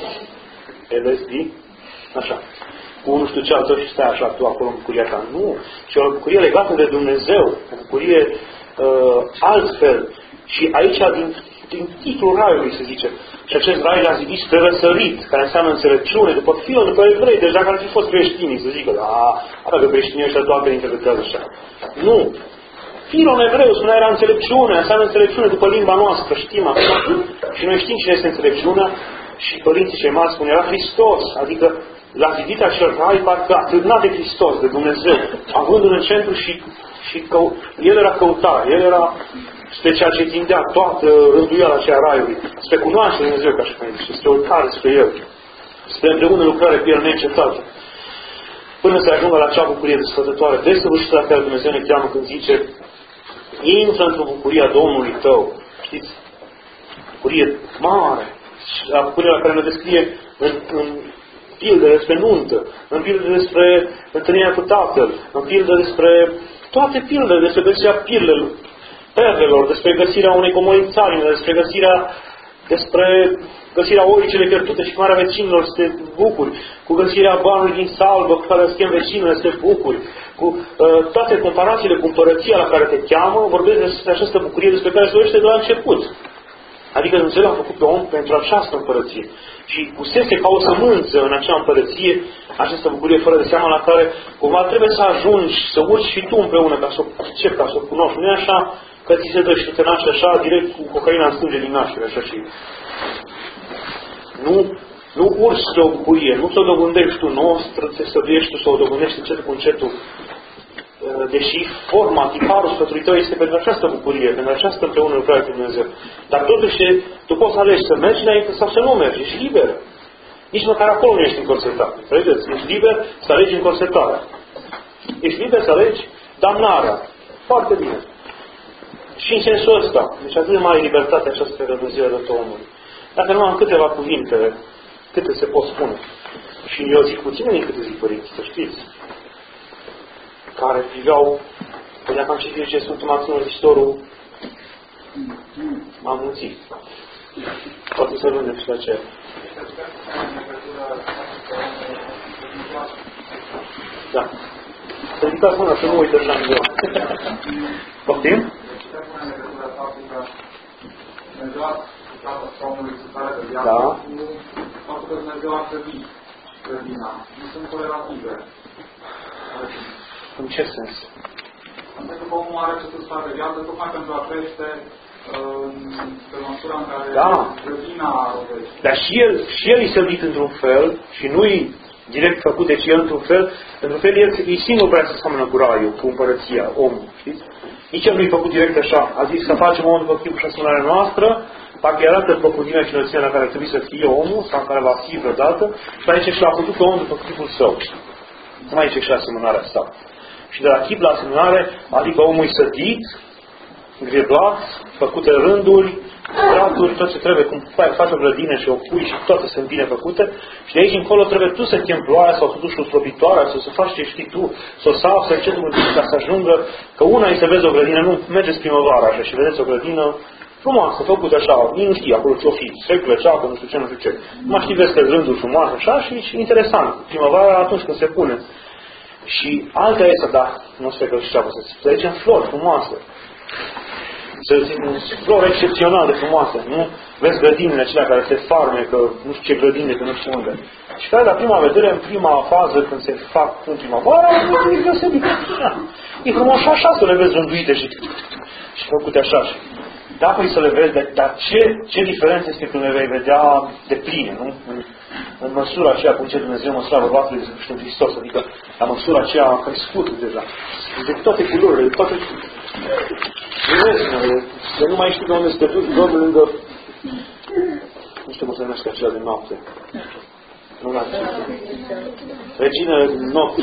LSD, așa, cu nu știu ce altă și stai așa tu acolo în bucuria ta. Nu, ci o bucurie legată de Dumnezeu, o bucurie altfel. Și aici, din titlul raiului, se zice, și acest rai l-a zidit spre răsărit, care înseamnă înțelepciune, după filă, după evrei, deci dacă ar fi fost creștinii, să zică, dacă creștinii ăștia toate interpretează așa. Nu. Filon evreu spunea era înțelepciune, înseamnă înțelepciune după limba noastră, știm acum. Și noi știm cine este înțelepciunea și părinții cei mari spun, era Hristos, adică l-a zidit acel rai, parcă atârnat de Hristos, de Dumnezeu, avându-l în centru și el era căutare, el era spre ceea ce tindea toată rânduiala aceea raiului, spre cunoaște Dumnezeu, ca și mai zice, spre urcare spre El, spre împreună lucrare cu El neîncetată, până să ajungă la acea bucurie desfătătoare, desăvârșită la care Dumnezeu ne cheamă când zice, intră într-o bucurie a Domnului tău, știți? Bucurie mare, la bucurie la care ne descrie în pildă despre nuntă, în pildă despre întâlnirea cu Tatăl, în pildă despre toate pildele, despre găsirea perlelor, despre găsirea unei comori țarine, despre găsirea oii cele pierdute și marea vecinilor să te bucuri, cu găsirea banului din salbă cu care schimb vecinile să te bucuri, cu toate comparațiile cu împărăția la care te cheamă, vorbesc despre această bucurie despre care se vorbește de la început. Adică Dumnezeu a făcut pe om pentru această împărăție. Și pusese ca o sămânță în acea împărăție, această bucurie fără de seamă la care cumva trebuie să ajungi, să urci și tu împreună ca să o percepi, ca să o cunoști. Nu e așa că ți se dă și tu te naști așa, direct cu cocaina în sânge din naștere, așa și... Nu urci spre o bucurie, nu ți-o dobândești tu, nu o străduiești tu să o dobândești încetul cu încetul. Deși forma, tiparul sfătului tău este pentru această bucurie, pentru această împreună lucrare cu Dumnezeu. Dar totuși, tu poți să alegi să mergi înainte sau să nu mergi. Ești liber. Nici măcar acolo nu ești încorsetat. Vedeți? Ești liber să alegi încorsetarea. Ești liber să alegi damnarea. Foarte bine. Și în sensul ăsta, deci atât de mare libertate această Dumnezeu a dat omului. Dacă nu am câteva cuvinte, câte se pot spune. Și eu zic puține din câte zic părinții, să știți. Care priveau, dacă am citit ce Sfântul Maxim Mărturisitorul M-am mulțit. Poate să vândem și la ce. Da. Să ridicați mâna, să nu uită așa în ziua. Poftim? Da. Faptul că Dumnezeu a clădit grădina. Nu sunt corelative. În ce sens? Pentru că omul are ce să facă viață, tocmai pentru a crește pe măsura în care grădina rodește. Dar și el e sădit într-un fel și nu-i direct făcut, deci el într-un fel, într-un fel el e singur vrea să seamănă cu raiul, cu împărăția, omul, știți? Nici el nu-i făcut direct așa. A zis să facem omul după chipul și asemănarea noastră, parcă arată profunzimea și înălțimea la care ar trebui să fie omul, sau care va fi vreodată, și aici și l-a făcut pe omul după chipul său. Nu mai zice și la asemănarea sa. Și de la chip la asemănare, adică omul e sădit, greblat, făcute rânduri, straturi, tot ce trebuie, cum faci o grădină și o pui și toate sunt bine făcute. Și de aici încolo trebuie tu să chem ploaia sau să duci o slobitoare, să faci ce știi tu, să o sapi, să încetul ca să ajungă, că una e să vezi o grădină, nu mergeți primăvara așa și vedeți o grădină frumoasă, făcută așa, nici nu știi acolo ce-o fi, seclă, ceapă, nu știu ce, nu știu ce. Numai știi, vezi că rânduri frumoase așa și interesant. Primăvara atunci când se pune. Și alta este, da, nu știu că și ceapă să zic, aici în flori frumoase. Să zic, flori excepțional de frumoase, nu? Vezi grădinile acelea care se farme, că nu știu ce grădine, că nu știu unde. Și care la prima vedere, în prima fază, când se fac în primăvară, e deosebit. E frumos și așa să le vezi rânduite și făcute așa. Da, păi să le vezi, dar ce diferență este când le vei vedea de pline, nu? În măsura aceea, cum ce Dumnezeu măsura bărbatului de Hristos, adică la măsura aceea a crescut deja. De toate culorile, de toate... De nu mai știu de unde este dus, doar de lângă... Nu știu cum se numește acela de noapte. Nu l-am Regină nopți.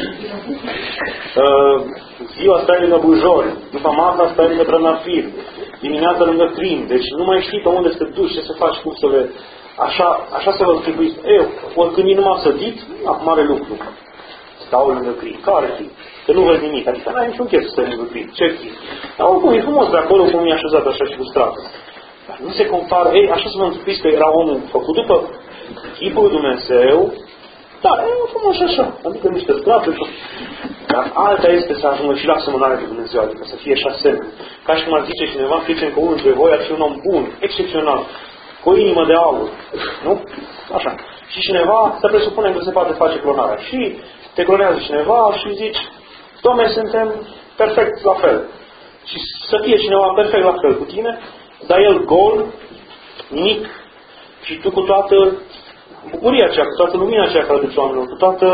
Ziua stai lângă bujori, după masa stai lângă trănafiri, dimineața lângă crin. Deci nu mai știi pe unde să te duci, ce să faci, cum să le... Așa se vă închipuiți. Oricând e numai sădit, mare lucru. Stau lângă crin. Care fi? Că nu vezi nimic. Adică n-ai niciun chef să stai lângă crin. Ce fi? Dar oricum e frumos de acolo cum e așezat așa și cu strată. Dar nu se compară. Așa să vă închipuiți că era omul făcut după chipul lui Dumnezeu. Dar e frumos așa. Adică niște strate. Dar alta este să ajungă și la asemănare de Dumnezeu. Adică să fie și asemenea. Ca și cum ar zice cineva, zicem că unul dintre voi ar fi un om bun, excepțional, cu o inimă de aur. Nu? Așa. Și cineva, să presupunem că se poate face clonarea. Și te clonează cineva și zici, Doamne, suntem perfect la fel. Și să fie cineva perfect la fel cu tine, dar el gol, nimic, și tu cu toată bucuria aceea, cu toată lumina aceea care duce oamenilor,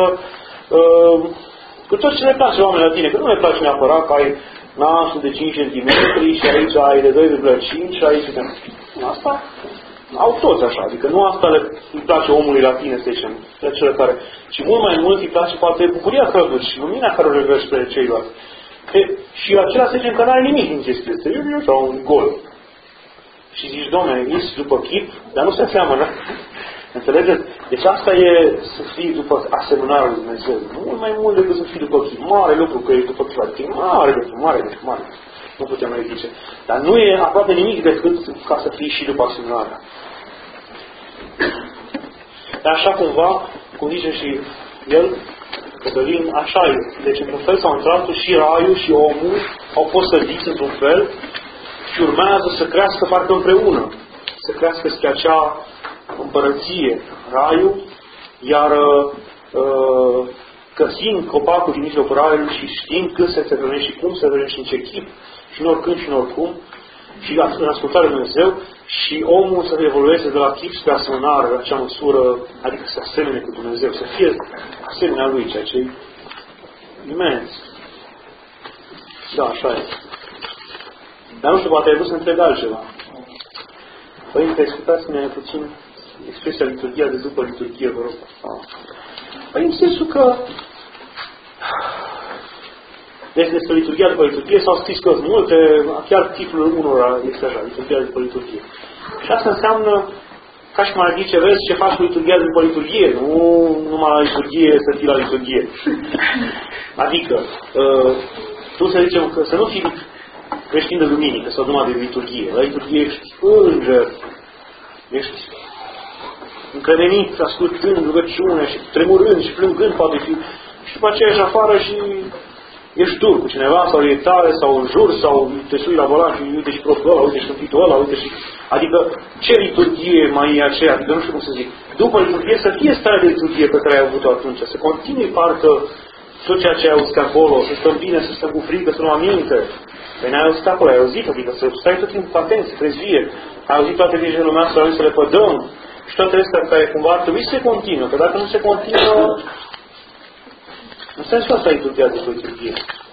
cu tot ce le place oamenilor la tine, că nu le place neapărat că ai nasul de 5 cm și aici ai de 2,5 și aici de... Asta au toți așa, adică nu asta îi place omului la tine, să zicem, de cele care... Și mult mai mult îi place poate bucuria care o duci și lumina care o reverși spre ceilalți. Și acela să zicem că nu are nimic din chestia asta, e așa un gol. Și zici, Doamne, ești după chip, dar nu se seamănă. Înțelegeți? Deci asta e să fii după asemănarea lui Dumnezeu. Mult mai mult decât să fii după chip. Mare lucru că ești după chip. Adică mare lucru. Nu putem mai zice. Dar nu e aproape nimic decât ca să fii și după asemănarea. Dar așa cumva, cum zice și el, Cătălin, așa e. Deci într-un fel sau într-altul și raiul și omul au fost sădiți într-un fel și urmează să crească parcă împreună. Să crească spre acea împărăție, raiul, iar găsind copacul din mijlocul raiului și știind când se hrănește și cum se hrănește și în ce chip, și în oricând și în oricum, și în ascultare de Dumnezeu, și omul să evolueze de la chip spre asemănare, la acea măsură, adică să asemene cu Dumnezeu, să fie asemenea Lui, ceea ce e imens. Da, așa e. Dar nu știu, poate ai vrut să întreb altceva. Părinte, explicați-mi puțin expresia liturghia de după liturghie, vă rog. Păi în sensul că deci despre liturghia după liturghie s-au scris cărți multe, chiar titlul unora este așa, liturghia după liturghie. Și asta înseamnă, ca și cum ar zice, vezi ce faci cu liturghia după liturghie, nu numai la liturghie să fii la liturghie. Adică, tu să zicem că să nu fii creștin de duminică sau numai de liturghie. La liturghie ești înger, ești încremenit, ascultând rugăciunea și tremurând și plângând, poate fi, și după aceea ești afară și ești dur cu cineva, sau e tare, sau jur, sau te sui la volan și uite și prostul ăla, uite și câmpitul ăla, uite și... Adică, ce liturghie mai e aceea? Adică, nu știu cum să zic. După liturghie să fie starea de liturghie pe care ai avut-o atunci, să continui parcă tot ceea ce ai auzit acolo, să stăm bine, să stăm cu frică, să nu aminte. Păi n-ai auzit acolo, ai auzit, adică să stai tot timpul atent, să trezvie. Ai auzit toate grijile lumea, să le pădăm. Și toate astea care cumva ar trebui să se continuă, că dacă nu se continuă, nu stai să asta liturghia de liturghie.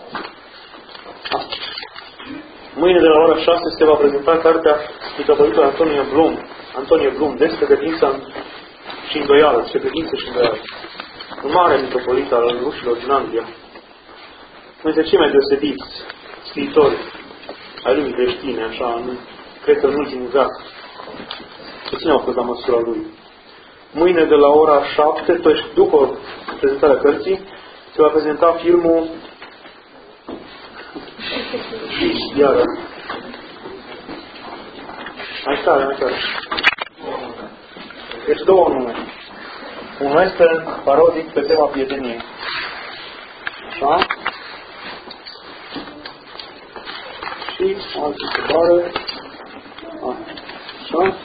Mâine de la ora 6 se va prezenta cartea mitropolitului Antonie Blum, despre credința și îndoială, despre credință și îndoială. Un mare mitropolit al rușilor din Anglia. Unul dintre cei mai deosebiți scriitori ai lumii creștine, așa, cred că în ultimul veac. Puțin au fost la măsura lui. Mâine de la ora 7, tot după prezentarea cărții, se va prezenta filmul iară. Mai tare. Deci două nume. Unul este parodic pe tema prieteniei. Așa? Și altă întrebare. Așa?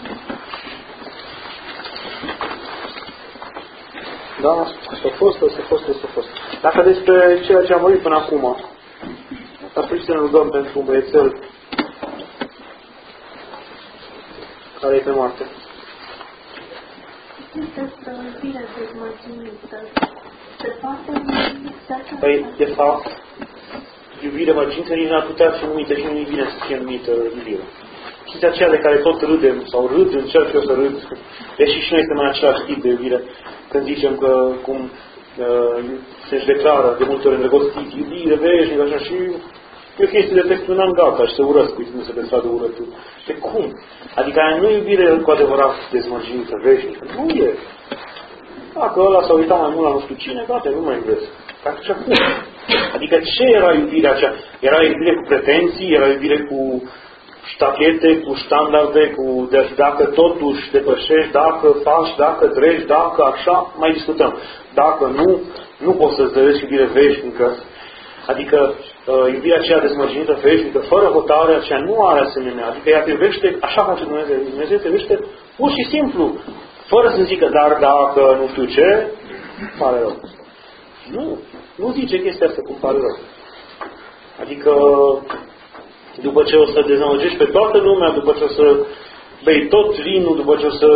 Da, asta a fost. Dacă despre ceea ce am vorbit până acum, ar trebui să ne rugăm pentru un băiețel care e pe moarte. Păi, de fapt, iubirea mărginită nici n-ar putea fi numită și nu e bine să fie numită iubire. Chestia aceea de care tot râdem, sau râd, încerc eu să râd, deși și noi suntem în același tip de iubire, când zicem că cum se-și declară de multe ori îndrăgostit, iubire, veșnică, așa, și e o chestie de text, n-am gata și se urăsc uitându-se pe stradă urătul. De cum? Adică aia nu iubire cu adevărat dezmărginită, veșnică. Nu e. Dacă ăla s-a uitat mai mult la nu știu cine, gata, nu mai iubesc. Atunci cum? Adică ce era iubirea aceea? Era iubire cu pretenții, era iubire cu ștachete, cu standarde, cu dacă totuși depășești, dacă faci, dacă treci, dacă așa, mai discutăm. Dacă nu poți să-ți dărești iubire veșnică. Adică iubirea aceea dezmărginită, veșnică, fără hotare, aceea nu are asemenea. Adică ea privește, așa face Dumnezeu. Dumnezeu privește pur și simplu, fără să zică, dar dacă nu știu ce, pare rău. Nu zice chestia asta cum pare rău. Adică după ce o să dezamăgești pe toată lumea, după ce o să bei tot vinul, după ce o să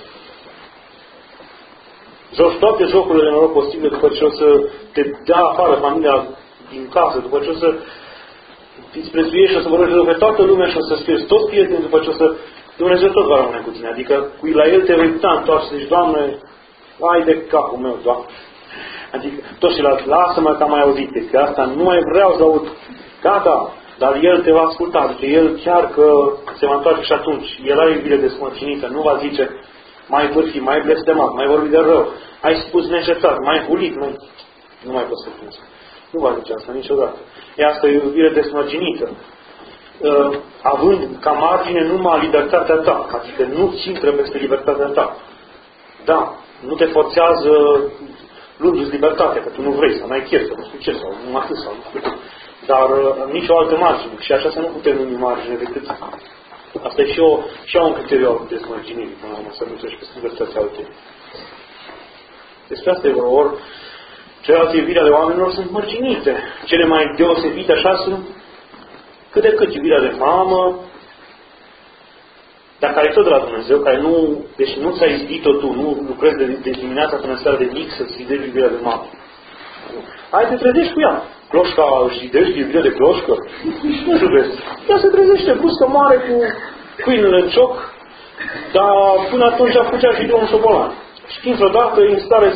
joci toate jocurile de noroc posibile, după ce o să te dea afară familia din casă, după ce o să îți prețuiești și o să vorbești pe toată lumea și o să-ți pierzi toți prietenii, după ce o să Dumnezeu tot va rămâne cu tine. Adică la El te vei putea întoarce și zici, Doamne, ai de capul meu, Doamne. Adică tot și lasă-mă că am mai auzit, că asta nu mai vreau să aud. Gata, dar El te va asculta, adică El chiar că se va întoarce și atunci. El are iubire desmărginită, nu va zice mai vârfi, mai blestemat, mai vorbi de rău, ai spus neșetat, mai hulit, nu mai poți să spun. Nu va zice asta niciodată. E asta e iubire desmărginită. Având ca margine numai libertatea ta, adică nu țintră peste libertatea ta. Da, nu te forțează luându-ți libertatea, că tu nu vrei, sau n-ai chef, sau nu știu ce, sau nu atât, sau nu știu. Dar nicio altă margine. Și așa să nu putem numi margine decât... Asta e și un criteriu de smărginire, până la urmă, să nu treci peste libertatea altei. Despre asta e vorba. Ori, celelalte iubiri ale oamenilor sunt mărginite. Cele mai deosebite așa sunt cât de cât iubirea de mamă, dar care e tot de la Dumnezeu, care nu, deci nu ți-ai izbit-o tu, nu lucrezi de dimineața până seara de mic să-ți zidești iubirea de mamă. Hai te trezești cu ea. Cloșca își zidești iubirea de cloșcă? Nu știu vezi. Ea se trezește bruscă mare cu câinele în cioc, dar până atunci făcea și de un șobolan. Și dintr-o dată e în stare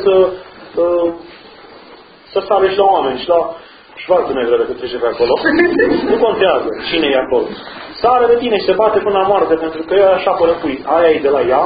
să sare și la oameni și la Schwarzenegger dacă trece pe acolo. Nu contează cine e acolo. Sare de tine și se bate până la moarte pentru că ea așa părăpui. Aia e de la ea,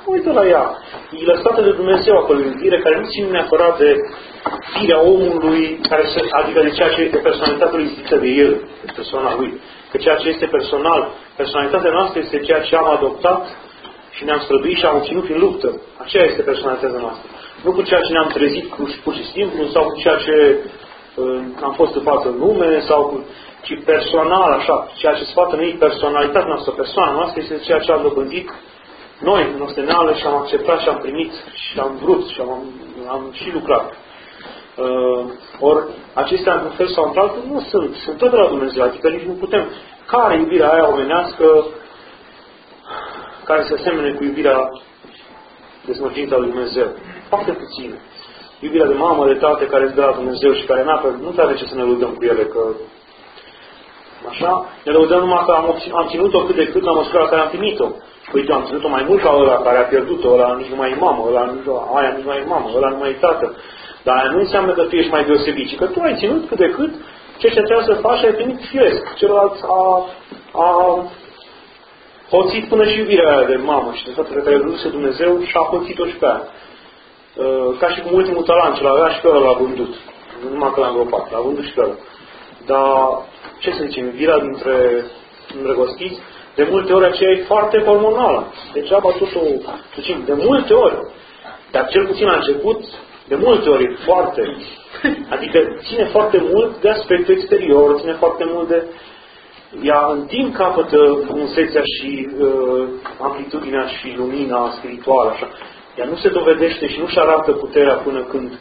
uită la ea. E lăsată de Dumnezeu acolo, iubire care nu ține neapărat de firea omului, adică de ceea ce este personalitatea lui ziță de el, de persoana lui. Că ceea ce este personal, personalitatea noastră este ceea ce am adoptat și ne-am străduit și am obținut în luptă. Aceea este personalitatea noastră. Nu cu ceea ce ne-am trezit pur și simplu, sau cu ceea ce am fost în față în lume, sau cu... ci personal, așa, ceea ce se poate numi personalitatea noastră, persoana noastră este ceea ce am dobândit noi, în osteneală, și am acceptat și am primit și am vrut și am și lucrat. Ori acestea, într-un fel sau într-altul, nu sunt tot de la Dumnezeu, adică nici nu putem. Care iubirea aia omenească care se asemene cu iubirea dezmărginită a lui Dumnezeu? Foarte puține. Iubirea de mamă, de tate, care îți dă la Dumnezeu și care nu are ce să ne lăudăm cu ele, că așa, ne lăudăm numai că am ținut-o cât de cât la măsura la care am primit-o. Uite, am ținut-o mai mult ca ăla care a pierdut-o, ăla nici nu mai e mamă, aia nici nu mai e mamă, ăla nu mai e tată. Dar aia nu înseamnă că tu ești mai deosebit, ci că tu ai ținut cât de cât ce trebuia să faci și ai primit firesc. Celălalt a hoțit până și iubirea aia de mamă și de toate pe care îl duse Dumnezeu și a hoțit-o și pe aia. Ca și cum ultimul talent, ce l-avea și pe ăla l-a vândut. Nu numai că l-a îngropat, l-a vândut și pe ăla. Dar, ce să zicem, iubirea dintre îndrăgostiți, de multe ori aceea e foarte hormonală. Degeaba totul, zicem, de multe ori. Dar cel puțin la început, de multe ori e foarte. Adică ține foarte mult de aspectul exterior, ține foarte mult de... Ea în timp capătă frumusețea și amplitudinea și lumina spirituală, așa. Ea nu se dovedește și nu-și arată puterea până când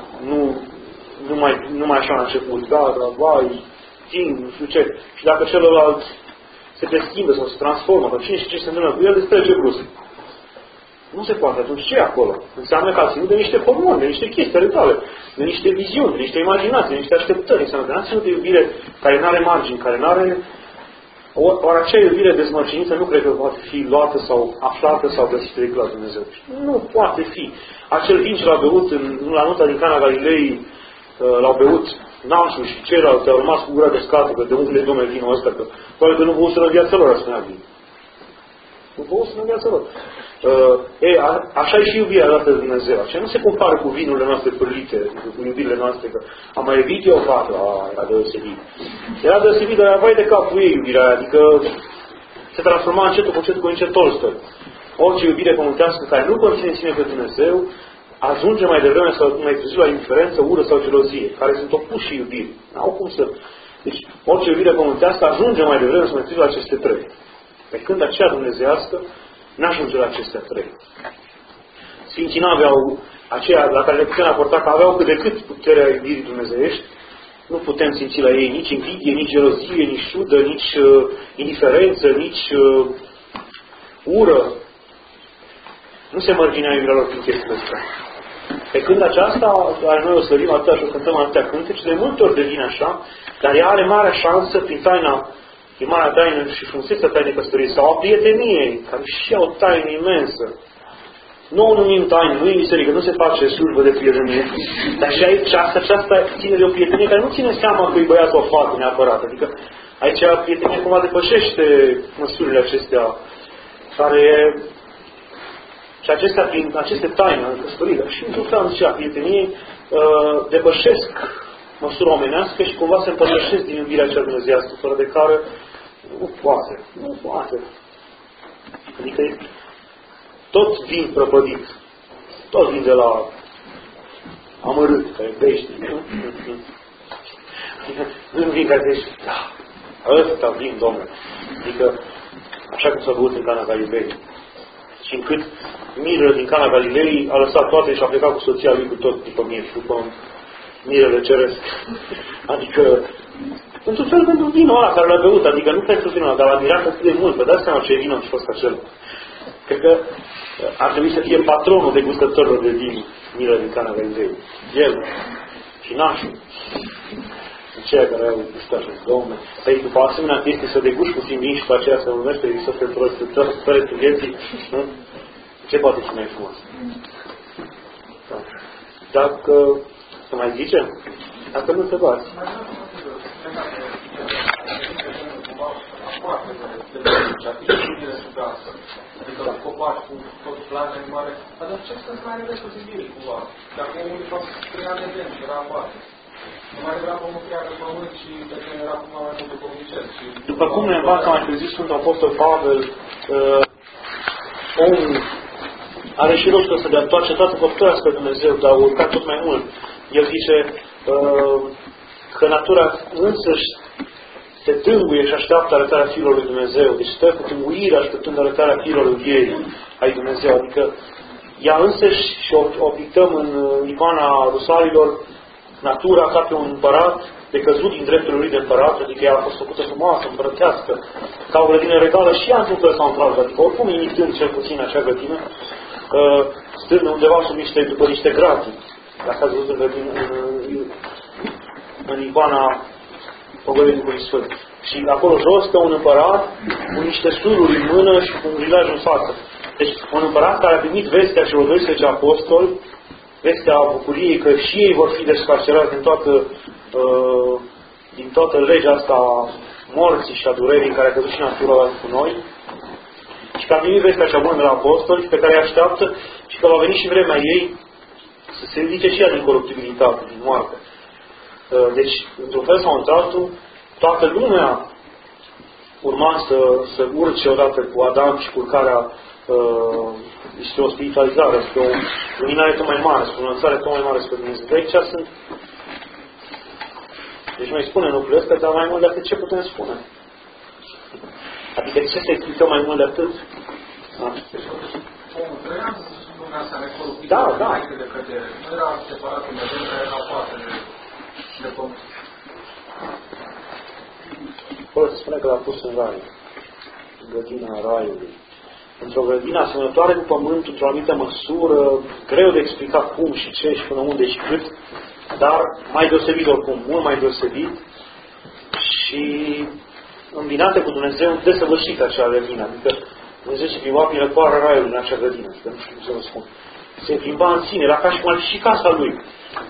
nu mai așa a început. Da, vai, nu știu ce. Și dacă celălalt se deschimbă sau se transformă, că cine și ce se întâmplă cu el, îți trece brusc. Nu se poate. Atunci ce e acolo? Înseamnă că a ținut de niște hormoni, de niște chestii tale, de niște viziuni, de niște imaginații, de niște așteptări. Înseamnă că n-a ținut de iubire care nu are margini, care nu are... Ori acea iubire dezmărginită nu cred că poate fi luată sau aflată sau găsită de la Dumnezeu. Nu poate fi. Acel vin ce l-a băut la nunta din Cana Galilei, l-au băut nașul și ceilalți, au rămas cu gura descată, că de unde Domnule vinul ăsta, că poate că nu băuseră în viața lor, spunea vin. Nu băuseră în viața lor. Așa e și iubirea dată de Dumnezeu. Aceea nu se compară cu vinurile noastre pârlite, cu iubirile noastre, că am mai iubit eu o fată, era deosebit. Era deosebit, dar vai de capul ei iubirea aia, adică se transforma încetul cu încetul cu încet Tolstoi. Orice iubire pământească care nu conține în sine pe Dumnezeu, ajunge mai devreme sau mai târziu la indiferență, ură sau gelozie, care sunt opuși iubirii. N-au cum să... Deci, orice iubire pământească ajunge mai devreme sau mai târziu la aceste trei. Pe când aceea dumnezeiască n-ajunge la acestea trei. Sfinții n-aveau aceea la care le putem raporta că aveau cât de cât puterea iubirii dumnezeiești, nu putem simți la ei nici invidie, nici gelozie, nici șudă, nici indiferență, nici ură. Nu se mărginea iubirea lor prin chestiile astea. Pe când aceasta, noi o slăvim atâta și o cântăm atâtea cântece, de multe ori devine așa, dar ea are mare șansă prin taina, prin marea taină și frumusețea tainei căsătoriei sau a prieteniei, care și au o taină imensă. Nu o numim taină, nu e biserică, nu se face slujbă de prietenie. Dar și aici aceasta ține de o prietenie care nu ține seama că e băiat o fată neapărat. Adică aici prietenia cumva depășește măsurile acestea care... Și acestea, prin aceste taine ale căsătoriei, și într-un fel zicea prieteniei, depășesc măsura omenească și cumva se împărtășesc din iubirea cea dumnezeiască, fără de care nu poate. Nu poate. Adică tot vin prăpădit. Tot vin de la amărât, care bește. Nu vin care zici, da, ăsta vin, Domnule. Adică, așa cum s-a băut în Cana Galilei. Și încât mirele din Cana Galilei a lăsat toate și a plecat cu soția lui cu tot după mir și după mirele ceresc. Adică, într-un fel pentru vinul ăla care l-a băut, adică nu pentru vinul ăla, dar l-a mirat atât de mult, vă dați seama ce vin a fost acela. Cred că ar trebui să fie patronul degustătorilor de vin, mirele din Cana Galilei. El și nașul. Aceia care au gustat și Domnule. Păi după asemenea chestii să deguși puțin vin și pe aceea să urmești pe Iisus pentru restul vieții, nu? Ce poate fi mai frumos? Dacă să mai zicem? Dacă nu se bați. de bănici, atinge primire sub asta. Adică copaci cu tot plante animale, dar de ce să mai are restul zidirii, cumva? Dacă omul de fapt crea de demn și era aparte. Nu mai era omul creat de pământ și de ce era cumva mai mult de pămâncesc. După cum ne învață mai târziu Sfântul Apostol Pavel, omul are și rostul ăsta de a întoarce toată făptura spre Dumnezeu, dar a urcat tot mai mult. El zice că natura însăși se tânguie și așteaptă arătarea fiilor lui Dumnezeu. Deci stă cu tânguire așteptând arătarea fiilor lui ai Dumnezeu. Adică ea însăși, și o pictăm în icoana rusalilor, natura ca pe un împărat de căzut din dreptul lui de împărat, adică ea a fost făcută frumoasă, împărătească, ca o grădină regală și ea într-un fel sau într-altă. Adică oricum imitând cel puțin acea grădină, stând undeva după niște gratii. Dacă ați văzut în icoana Pogorâtului Sfânt. Și acolo jos stă un împărat cu niște sururi în mână și cu un grilaj în față. Deci un împărat care a primit vestea celor 12 apostoli, vestea bucuriei că și ei vor fi descarcerați din toată legea asta morții și a durerii care a căzut și natura cu noi, și că a primit vestea cea bună de la apostoli, pe care îi așteaptă și că va veni și vremea ei să se ridice și ea din coruptibilitate, din moarte. Deci, într-un fel sau într-altul, toată lumea urma să urce odată cu Adam și cu urcarea spre o spiritualizare, spre o luminare tot mai mare, spre o înălțare tot mai mare spre Dumnezeu. De aici sunt... Deci noi spunem lucrurile astea, dar mai mult de atât ce putem spune? Adică ce se explică mai mult de atât? Da, da. Nu era separat în Eden, dar era parte de pământ. Poate spune că l-a pus în rai. În grădina raiului. Într-o grădină asemănătoare cu pământul, într-o anumită măsură, greu de explicat cum și ce și până unde și cât, dar mai deosebit oricum, mult mai deosebit și îmbinate cu Dumnezeu desăvârșită acea grădină. Adică Dumnezeu se plimba prin răcoarea raiului în acea grădină, adică nu știu cum să vă spun. Se plimba în sine, era ca și cum ar fi și casa lui.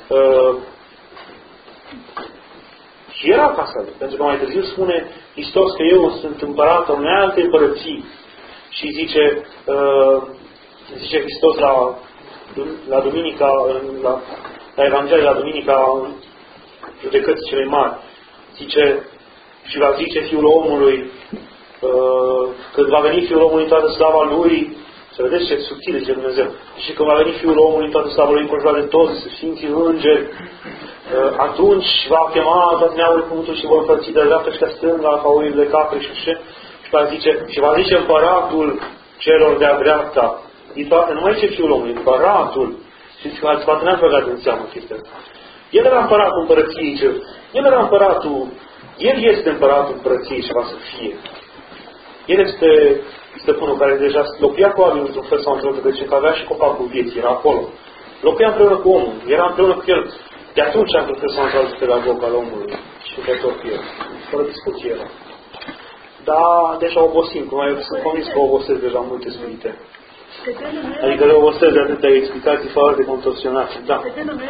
Și era casa lui, pentru că mai târziu spune Hristos că eu sunt împărat al unei alte împărății. Și zice Hristos la Duminica, la Evanghelie, la Duminica judecății cele mari. Zice, și va zice Fiul omului, când va veni Fiul omului în toată slava Lui, să vedeți ce subtil zice Dumnezeu, și când va veni Fiul omului în toată slava Lui, înconjurat de toți Sfinții Îngeri, atunci va chema toate neamurile pământului și vor împărți de dreapta și de stânga, ca oile capre și așa. Și va zice împăratul celor de-a dreapta. Nu mai zice Fiul omului, împăratul. Știți că alți poate n-am băgat în seamă chestia asta. El era împăratul împărăției. El era împăratul. El este împăratul împărăției și va să fie. El este stăpânul care deja locuia cu Abel într-un fel sau într-o deci că avea și copacul vieții, era acolo. Locuia împreună cu omul, era împreună cu el. De atunci într-un fel sau într-o pedagog al omului și lucrător cu el. Fără discuție era. Da, deja obosim, cum mai sunt convins că obosesc deja multe spirite. Adică le obosesc de atâtea explicații foarte contorsionate. Da.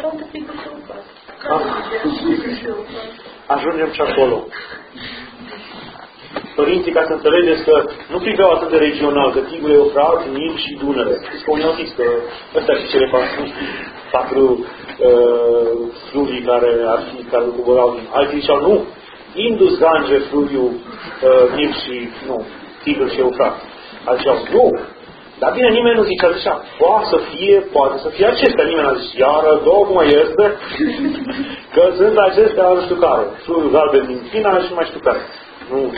Ajungem și acolo. Părinții, ca să înțelegeți că nu priveau atât de regional, că Tigru, Eufrat, Nil și Dunăre. Spuneau că ăstea și cele patru fluvii care coborau din. Alții ziceau, nu, Indus, Gange, Fluviu, Nil și, nu, Tigru și Eufrat. Alții ziceau, nu. Dar bine, nimeni nu zice așa, poate să fie acestea. Nimeni a zis, iară, dogmă este, că sunt acestea, nu știu care. Fluviul galben din China și mai știu care. Nu.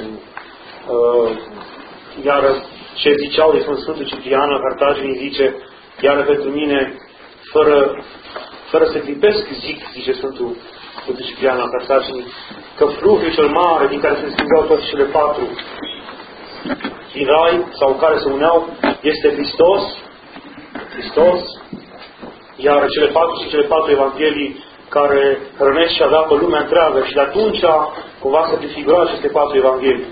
Iar ce ziceau de Sfântul Ciprian al Cartaginii zice, iar pentru mine, fără să clipesc, zice Sfântul Ciprian al Cartaginii, că fluviul cel mare din care se stingeau toate cele patru din rai, sau care se uneau, este Hristos, iar cele patru evanghelii care hrănesc și adapă lumea întreagă și de atunci cumva să prefigura aceste patru evanghelii.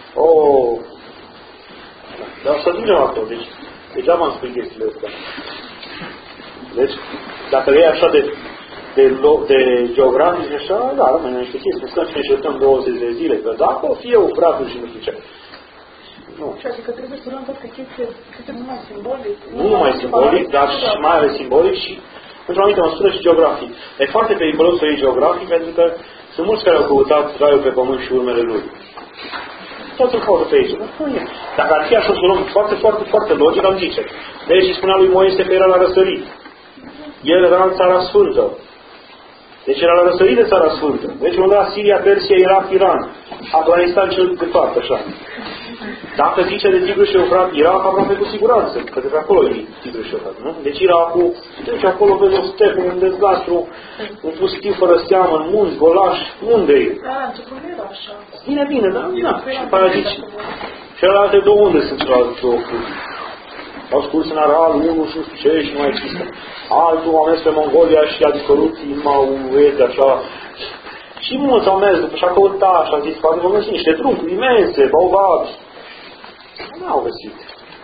Dar să ajungem acolo. Deci, degeaba am spus chestiile astea. Deci, dacă le iei așa de geografic, așa, da, rămâne niște chestii. Stăm și ne certăm 20 de zile, că dacă o fie Eufratul și nu știu ce. Nu. Și adică trebuie să luăm toate chestii numai simbolic. Nu numai simbolic, dar și mai ales simbolic și într-o anumită măsură și geografic. E foarte periculos să iei geografic pentru că sunt mulți care au căutat raiul pe pământ și urmele lui. Totul caută pe aici. Dacă ar fi așa să luăm foarte, foarte, foarte logic, am zice. Deci și spunea lui Moise că era la răsărit. El era în Țara Sfântă. Deci era la răsărit de Țara Sfântă. Deci undeva Siria, Persia, Irak, Iran. Afganistan cel cât parte, așa. Dacă zice de Tigru și Eufrat, Irak aproape cu siguranță, că de pe acolo e Tigru și Eufrat, nu? Deci Irakul, deci acolo vezi o stepă, un dezastru, un pustiu fără seamă, în munți, golaș, unde e? Da, început era așa. Bine, da, și pe aia zici. Și alte două unde sunt celelalte două fugii? Au scurs în Aral, unul și nu știu ce, și nu mai există. Altul a mers pe Mongolia și a dispărut inima uete, așa. Și mulți au mers după și-a căutat și a zis, poate vom găsi niște truncuri imense, baobabi. Nu au găsit.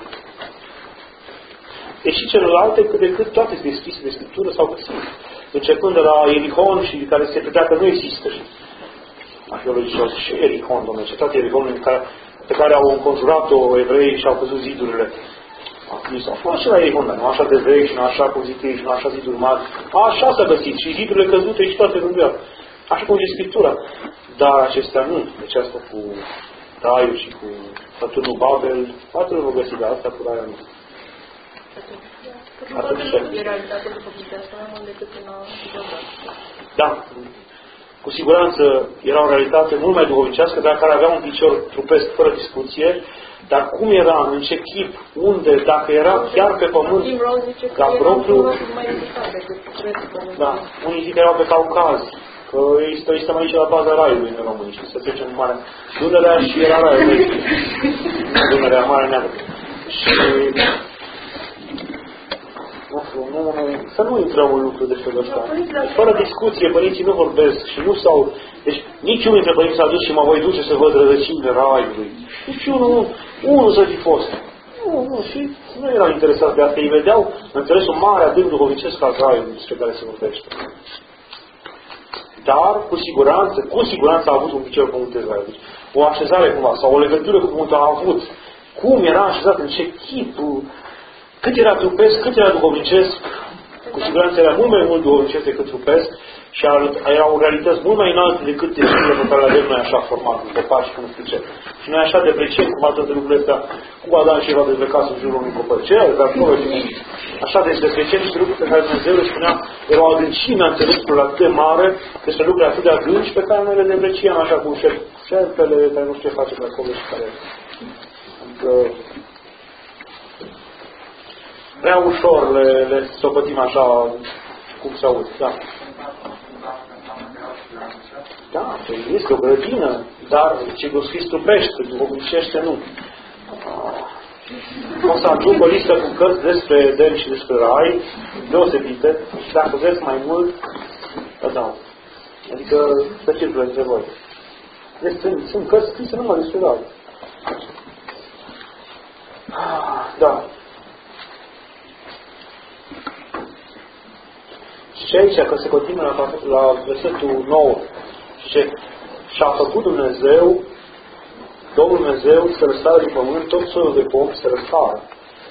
Deși celelalte, cât de cât toate deschise de Scriptură s-au găsit. Începând de la Erihon și care se credea că nu există. Și arheologii au zis, și Erihon, domnule, cetatea Erihonului pe care au înconjurat-o evrei și au căzut zidurile. S-au fost și la Erihon, dar nu așa de vechi și nu așa cu ziduri și nu așa ziduri mari. Așa s-a găsit și zidurile căzute și toate rânduiau. Așa cum e Scriptura. Dar acestea nu. Deci asta cu raiul și cu Saturnul Babel, poate nu vă găsi, dar asta cu raiul nu. Atunci, da. Cu siguranță era o realitate mult mai duhovnicească, dar care avea un picior trupesc fără discuție, dar cum era, în ce chip, unde, dacă era chiar pe pământ, dar propriu... Da, unii zic că erau pe Caucaz, că stăm aici la baza raiului în România și să trecem în mare. Dunărea și era raiul. Dunărea, Marea Neagră. Și... să nu intrăm în lucruri de felul ăsta. Fără discuție, părinții nu vorbesc și nu s-au... Deci niciunul dintre părinți s-a dus și mă voi duce să văd rădăcinile raiului. Nici unul să fi fost. Nu, și nu erau interesați de asta. Ei vedeau înțelesul mare, adânc duhovnicesc al raiului despre care se vorbește. Dar, cu siguranță a avut un picior pământesc raiul. Deci, o așezare cumva, sau o legătură cu pământul a avut. Cum era așezat, în ce chip, cât era trupesc, cât era duhovnicesc, cu siguranță era mult mai mult duhovnicesc decât trupesc și erau realități mult mai înalte decât deschirile pe care le avem noi așa format, în copaci, cum știu ce. Și noi așa depreciem cum toate lucrurile astea, cum Adam și Eva dezlecați în jurul unui copăcel, dar acolo și așa depreciem niște lucruri pe care Dumnezeu le spunea, era o adâncime a înțelesurilor atât de mare, despre lucruri atât de adânci pe care noi le depreciem așa cu șerpele care nu știu ce face pe acolo și care... Adică, prea ușor le sopătim așa cum se aud. Da. Da, este o grădină, dar ce găsiți trupește, duhovnicește nu. O să ajung o listă cu cărți despre Eden și despre Rai, deosebite, și dacă vreți mai mult, da. Adică să circulă între voi. Deci sunt cărți scrise numai despre Rai. Da. Și aici, că se continuă la versetul 9, și-a făcut Dumnezeu, Domnul Dumnezeu, să răsară din pământ tot soiul de pom, să răsară.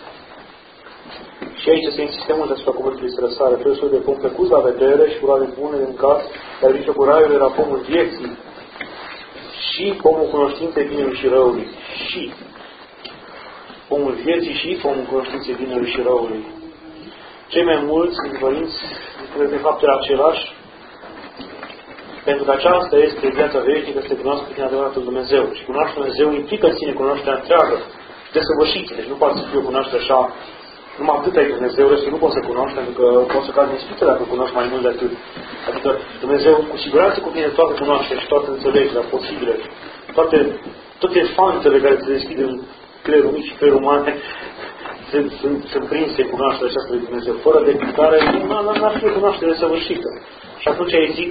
Și aici se insistă mult asupra cuvântului să răsară, tot soiul de pom, pe curs la vedere și cu rale bune în cas, dar zice cu raiul era pomul vieții și pomul cunoștinței binelui și răului. Și pomul vieții și pomul cunoștinței binelui și răului. Cei mai mulți părinți cred de fapt era același, pentru că aceasta este viața veșnică, să te cunoască prin adevăratul Dumnezeu. Și cunoașterea Dumnezeu implică în sine cunoașterea întreagă, desăvârșită. Deci nu poate să fie o cunoaștere așa, numai atât ai Dumnezeu, restul nu poți să cunoști, pentru că poți să cazi în ispită dacă cunoști mai mult de atât. Adică Dumnezeu cu siguranță cuprinde toată cunoașterea și toată înțelegerea posibile. Toate fantele care se deschid în creierul mic și creierul mare sunt prinse în cunoașterea aceasta de Dumnezeu, fără de care n-ar fi o cunoaștere săvârșită. Și atunci îi zic,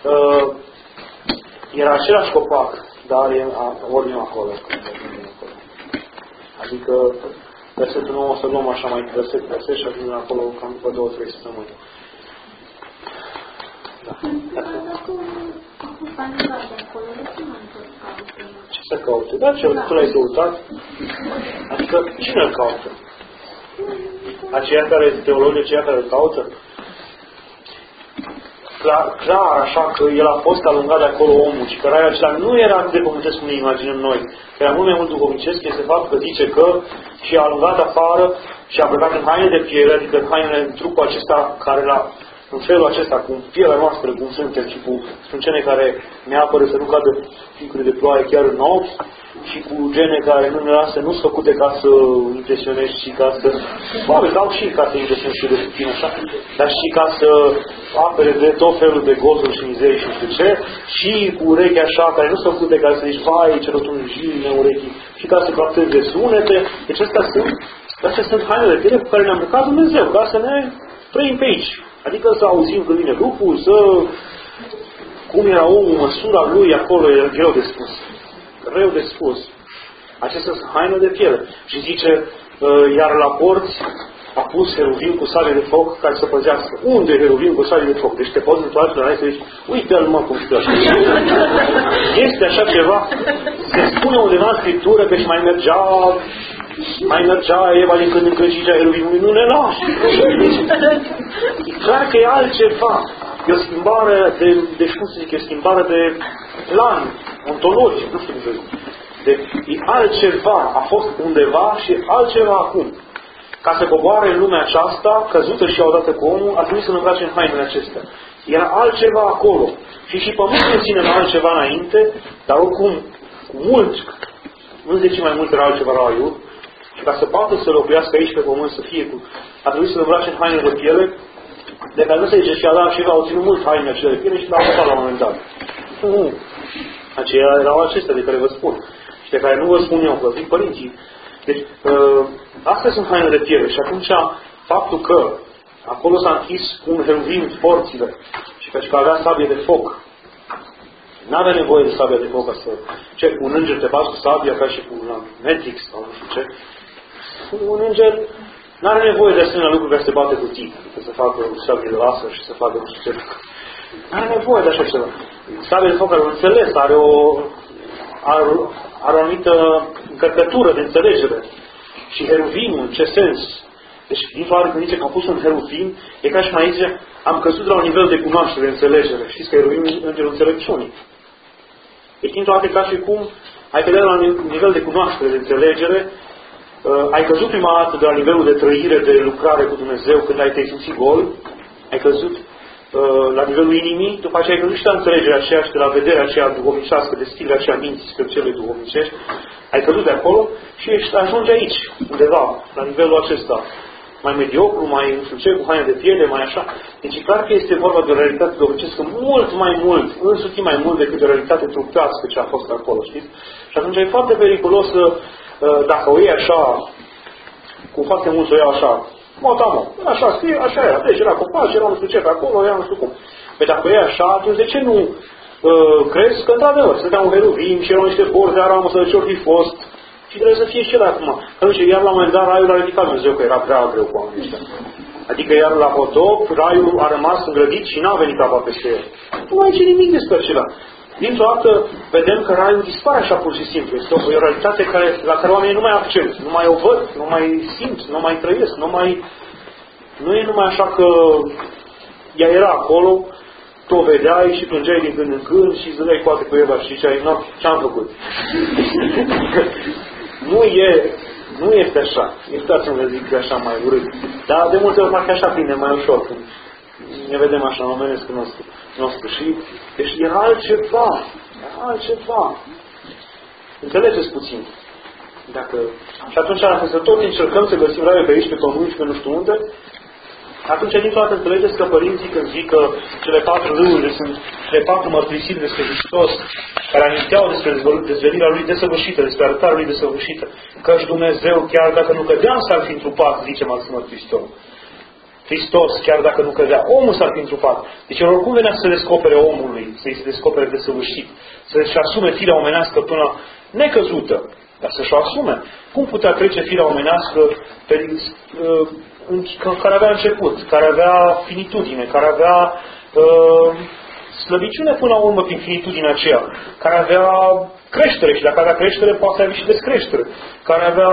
era același copac, dar vorbim acolo. Adică versetul 9 o să luăm așa mai verset și ajungem acolo cam după 2-3 săptămâni. Ce să caute? Da, ce tu l-ai căutat? Adică cine îl caută? Aceia care, teologii aceia care îl caută? Clar, așa că el a fost alungat de acolo omul și că raiul acela nu era atât de pământesc cum ne imaginăm noi, că era mult mai mult duhovnicesc, este faptul că zice că și a alungat afară și a plecat în haine de piele, adică în hainele, în trupul acesta care în felul acesta, cu pielea noastră, cum suntem, și cu sprâncene care ne apără să nu cadă ficuri de ploaie chiar în ochi, și cu gene care nu ne lasă, nu sunt făcute ca să impresionești și ca să... Probabil că au și ca să impresionești și de puțin așa, dar și ca să apere de tot felul de gozuri și mizerii și nu știu ce, și cu urechi așa, care nu sunt făcute ca să zici, vai, ce rotunjime urechii, și ca să capteze sunete. Deci astea sunt hainele tine cu care ne-am bucat Dumnezeu, ca să ne trăim pe aici. Adică să auzim când vine lucrul, să... Cum era omul, măsura lui acolo, e greu de spus. Greu de spus. Acestea sunt haine de piele. Și zice, iar la porți a pus heruvim cu sabie de foc care să păzească. Unde e heruvim cu sabie de foc? Deci te poți întoarce la noi să zici, uite-l mă cum stă. Este așa ceva? Se spune undeva în Scriptură că și mai mergea Eva din când în când și zicea heruvimului, nu ne lași. E clar că e altceva. E o schimbare de cum să zic, e o schimbare de plan ontologic, nu știu cum să zic. E altceva, a fost undeva și altceva acum. Ca să coboare în lumea aceasta, căzută și odată cu omul, a trebuit să ne îmbrace în hainele acestea. Era altceva acolo. Și pământul ține altceva înainte, dar oricum, cu mult, nu zice mai mult era altceva raiul, și ca să poată să locuiască aici pe pământ, să fie cu... A trebuit să ne îmbrace în haine de piele, de care nu se zice și Adam și Eva au ținut mult hainele acele de piele și l-au lăsat la un moment dat. Nu. Aceia erau acestea de care vă spun. Și de care nu vă spun eu, vă zic părinții. Deci, astea sunt hainele de piele. Și atunci, faptul că acolo s-a închis un heruvim porțile și că avea sabie de foc, n-avea nevoie de sabia de foc asta. Ce? Un înger te bați cu sabia ca și cu Matrix sau nu știu ce. Un înger n-are nevoie de asemenea lucruri care se bate cu tine. Să facă sabie de laser și să facă nu știu ce. N-are nevoie de așa ceva. Sabia de foc are un înțeles, are o anumită încărcătură de înțelegere. Și heruvimul, ce sens? Deci, din fără când zice că a pus un heruvim, e ca și mai zice, am căzut la un nivel de cunoaștere, de înțelegere. Știți că heruvimul e îngerul înțelepciunii. E din toate ca și cum ai căzut la un nivel de cunoaștere, de înțelegere, ai căzut prima dată de la nivelul de trăire, de lucrare cu Dumnezeu, când te-ai simțit gol, ai căzut la nivelul inimii, după aceea ai căzut și la înțelegerea aceea și de la vederea aceea duhovnicească, deschiderea aceea minții spre cele duhovnicești, ai căzut de acolo și ajungi aici, undeva, la nivelul acesta, mai mediocru, mai nu știu ce, cu haine de piele, mai așa. Deci e clar că este vorba de o realitate duhovnicească mult mai mult, însutit mai mult decât de o realitate trupească ce a fost acolo, știți? Și atunci e foarte periculos să, dacă o iei așa, cu foarte mulți o iau așa, așa scrie, așa era. Deci era copaci, era nu știu ce pe acolo, era nu știu cum. Păi dacă e așa, atunci de ce nu crezi că într-adevăr să dea un heruvim și erau niște porți de aramă să ce-or fi fost și trebuie să fie și ele acum. Că nu știu, iar la un moment dat raiul a ridicat Dumnezeu că era prea greu cu oamenii ăștia. Adică iar la potop, raiul a rămas îngrădit și n-a venit apa peste el. Nu mai zice nimic despre acela. Dintr-o dată vedem că raiul dispare așa pur și simplu. Este o realitate la care oamenii nu mai accent, nu mai o văd, nu mai simt, nu mai trăiesc, nu e numai așa că ea era acolo, tu o vedeai și plângeai din când în când și zâleai poate cu Eva și ziceai, nu, ce-am făcut? Nu este așa. Iertați-mă să zic așa mai urât. Dar de multe ori parcă așa prinde mai ușor. Când ne vedem așa în omenesc nostru. Și deci era altceva. Înțelegeți puțin. Și atunci, dacă să tot încercăm să găsim raiul pe aici, pe pământ și pe nu știu unde, atunci, dintr-o dată, înțelegeți că părinții, când zic că cele 4 râuri sunt cele 4 mărturisiri despre Hristos, care aminteau despre dezvelirea Lui desăvârșită, despre arătarea Lui desăvârșită, căci Dumnezeu, chiar dacă nu cădeam, s-ar fi întrupat, zice Maxim Mărturisitorul. Hristos, chiar dacă nu cădea, omul s-ar fi întrupat. Deci, oricum venea să se descopere omului, să-i se descopere desăvârșit, să-și asume firea omenească până necăzută, dar să-și o asume. Cum putea trece firea omenească care avea început, care avea finitudine, care avea slăbiciune până la urmă prin finitudinea aceea, care avea creștere și dacă avea creștere poate să aibă și descreștere, care avea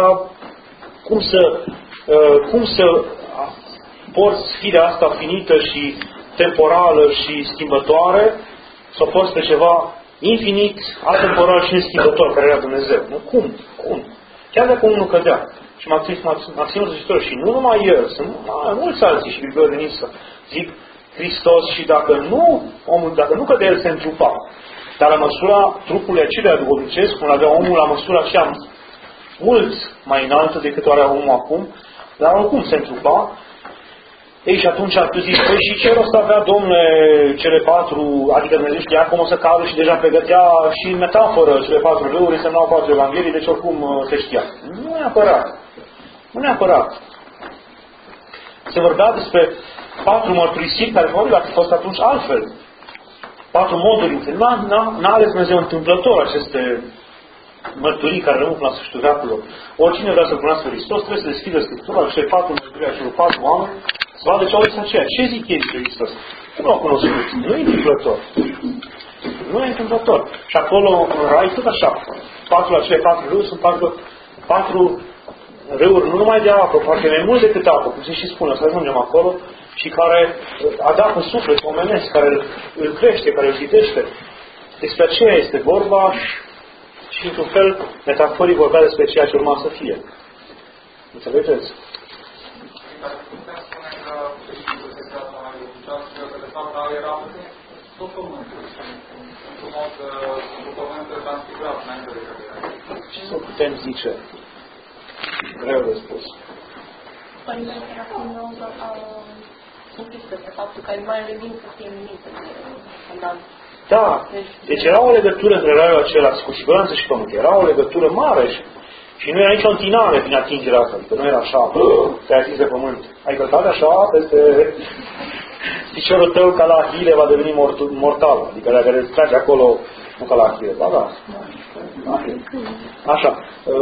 cum să porți firea asta finită și temporală și schimbătoare, să o porți pe ceva infinit, atemporal și neschimbător, care era Dumnezeu. Nu? Cum? Chiar dacă unul cădea. Și Maximul Sfântul și nu numai el, sunt mulți alții și Biblia să zic Hristos și dacă nu cădea el se întrupa. Dar la măsura trupului acelea duhovnicesc, cum avea omul la măsura aceea mult mai înaltă decât o are omul acum, dar oricum se întrupa. Ei, și atunci tu zici, păi și ce rost avea, Domnule, cele 4, adică Dumnezeu știa cum o să cadă și deja pregătea și în metaforă cele 4 râuri, însemnau 4 evanghelii, deci oricum se știa. Nu neapărat. Se vorbea despre 4 mărturisiri care probabil ar fi fost atunci altfel. 4 moduri. N-a ales Dumnezeu întâmplător aceste mărturii care rămân până la sfârșitul veacului. Oricine vrea să cunoască Hristos trebuie să deschidă Scriptura și 4 mărturii a celor 4 oameni să vadă ce au zis aceea. Ce zic ei despre Hristos? Cum l-au cunoscut? Nu e întâmplător. Nu e întâmplător. Și acolo, în Rai, tot așa. 4 la cele 4 râuri sunt 4 râuri, nu numai de apă, poate mai mult decât apă, cum se și spune, să ajungem acolo, și care adapă sufletul omenesc, care îl crește, care îl zidește. Despre aceea este vorba și, într-un fel, metaforii vorbea despre ceea ce urma să fie. Înțelegeți? Dar putem spune că se creează mai lucrucească, că de fapt era tot pământul, într-un mod, un pământ transfigurat înainte de cădere. Ce să putem zice? Greu de spus. Părintele acum insistă pe faptul că mai revin să fie nimic. Da, deci era o legătură între raiul acela, cu siguranță și pământ. Era o legătură mare și nu era nicio întinare prin atingerea asta. Adică nu era așa, te-ai atins de pământ. Ai călcat așa peste piciorul tău ca la Achille va deveni mortal. Adică dacă îți trage acolo, nu ca la Achille. Da. Așa.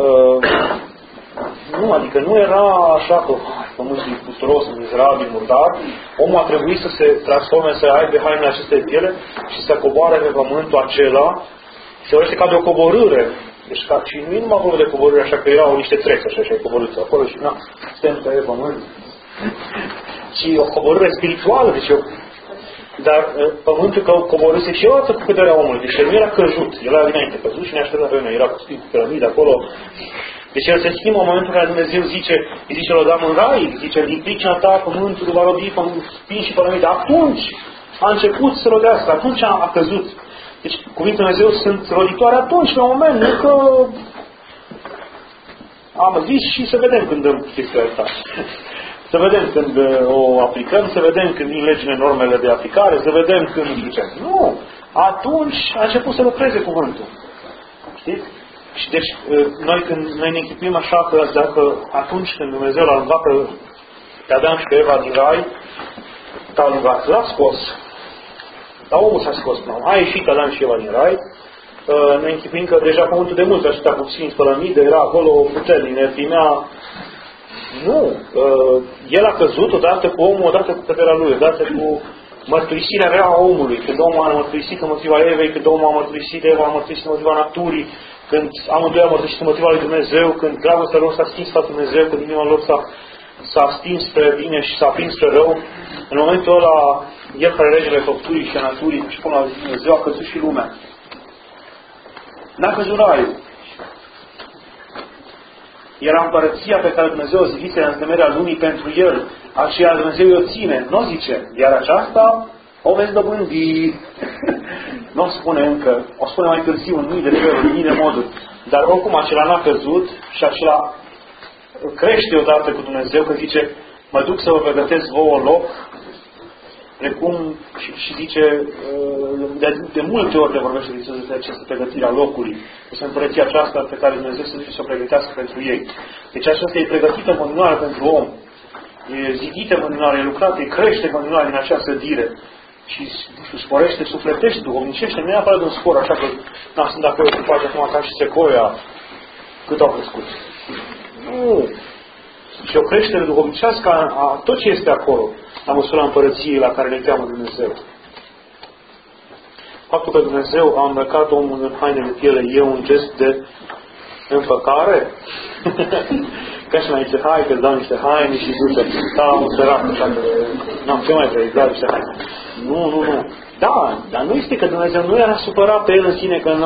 Nu, adică nu era așa că pământul e puturos, mizerabil, murdar. Omul a trebuit să se transforme, să aibă hainele acestei piele și să coboare pe pământul acela. Se vorbește ca de o coborâre. Deci și nu e numai vorba de coborâre, așa că erau niște treți, așa și ai coborât acolo și suntem pe pământ. Și o coborâre spirituală, deci dar pământul că coborâse și odată cu căderea omului. Deci el nu era căzut, el era dinainte căzut și ne aștepta pe noi. Era cu piramidă acolo. Deci el se schimbă în momentul în care Dumnezeu zice lui Adam în rai, zice, din pricina ta pământul va rodi spini și pământ. Atunci a început să rodească, atunci a căzut. Deci cuvintele Dumnezeu sunt roditoare atunci, la un moment, nu că am zis și să vedem când dăm chestia asta. Să vedem când o aplicăm, să vedem când din legile normele de aplicare, să vedem când zicem. Nu! Atunci a început să lucreze cuvântul. Știți? Și deci, noi ne închipuim așa că dacă atunci când Dumnezeu l-a luat pe Adam și pe Eva din rai, l-a luat, l-a scos. Dar omul s-a scos. A ieșit Adam și Eva din rai, ne închipuim că deja pământul de mult aștepta cu sfinți pălămide, era acolo puternic, ne primea. Nu. El a căzut odată cu omul, odată cu căderea lui, odată cu mărturisirea rea a omului. Când omul a mărturisit împotriva Evei, când omul a mărturisit, Eva a mărturisit împotriva naturii, când amândoi au mărturisit împotriva lui Dumnezeu, când dragostea lor s-a stins la Dumnezeu, când inima lor s-a stins spre bine și s-a prins spre rău, în momentul ăla, el care regele făpturii și a naturii și până la Dumnezeu a căzut și lumea. N-a căzut raiul. Era împărăția pe care Dumnezeu o zidise în temerea lumii pentru el. Aceea Dumnezeu o ține. Nu zice. Iar aceasta o veți dobândi. Nu o spune încă. O spune mai târziu în mii de feluri, în mii de moduri. Dar oricum acela n-a căzut și acela crește odată cu Dumnezeu, că zice, mă duc să vă pregătesc vouă loc, precum și zice, de multe ori le vorbește de această pregătire a locului. Este împărăția aceasta pe care Dumnezeu să o pregătească pentru ei. Deci aceasta e pregătită în continuare pentru om. E zidită în continuare, e lucrată, e crește în continuare din acea sădire. Și sporește, sufletește, duhovnicește, nu neapărat un spor, așa că sunt acolo să faci acum ca și secoia, cât au crescut. Nu. Și o creștere duhovnicească a tot ce este acolo, la măsura împărăției la care ne cheamă Dumnezeu. Faptul că Dumnezeu a îmbrăcat omul în haine de piele e un gest de împăcare? Ca și mai zice, hai că îți dau niște haine și du-te, stau sărat, așa că, nu, ce mai vrei, îți dau niște haine. Nu. Da, dar nu este că Dumnezeu nu era supărat pe el în sine că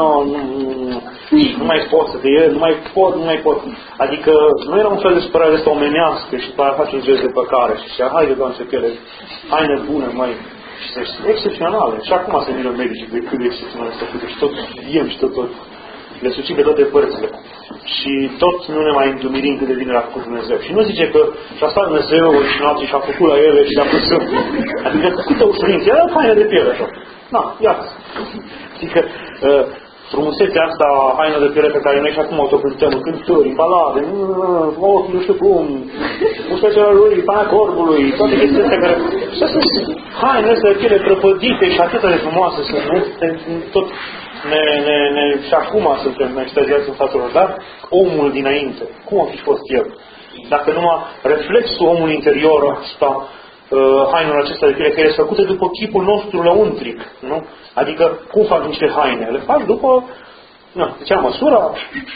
nu mai pot să te ieri, nu mai pot. Adică nu era un fel de supărare asta omenească și după aia face un gest de păcare și zicea, haide, Doamne, să piele, haine bune, mai și excepționale. Și acum se miră medicii de cât de excepționale să fie și tot iem și tot. Le sucim pe toate părțile. Și tot nu ne mai îndumirim cât de bine l-a făcut Dumnezeu. Și nu zice că și-a stat Dumnezeu și noapte și-a făcut la ele și le-a pus să... Adică câtă ușurință. Era haine de piele așa. Na, iată. Adică frumusețea asta, haina de piele pe care noi și acum o cântăm în cântări, în balade, nu știu cum, muștecele lui, pana corbului, toate chestiile astea care... Hainele astea de piele prăpădite și atât de frumoase sunt, tot... Și acum suntem extaziați în fața lor, dar omul dinainte, cum a fi fost el? Dacă numai reflexul omului interior ăsta, hainele acestea de piele, care este făcute după chipul nostru lăuntric, nu? Adică, cum fac niște haine? Le faci după, zicea măsura,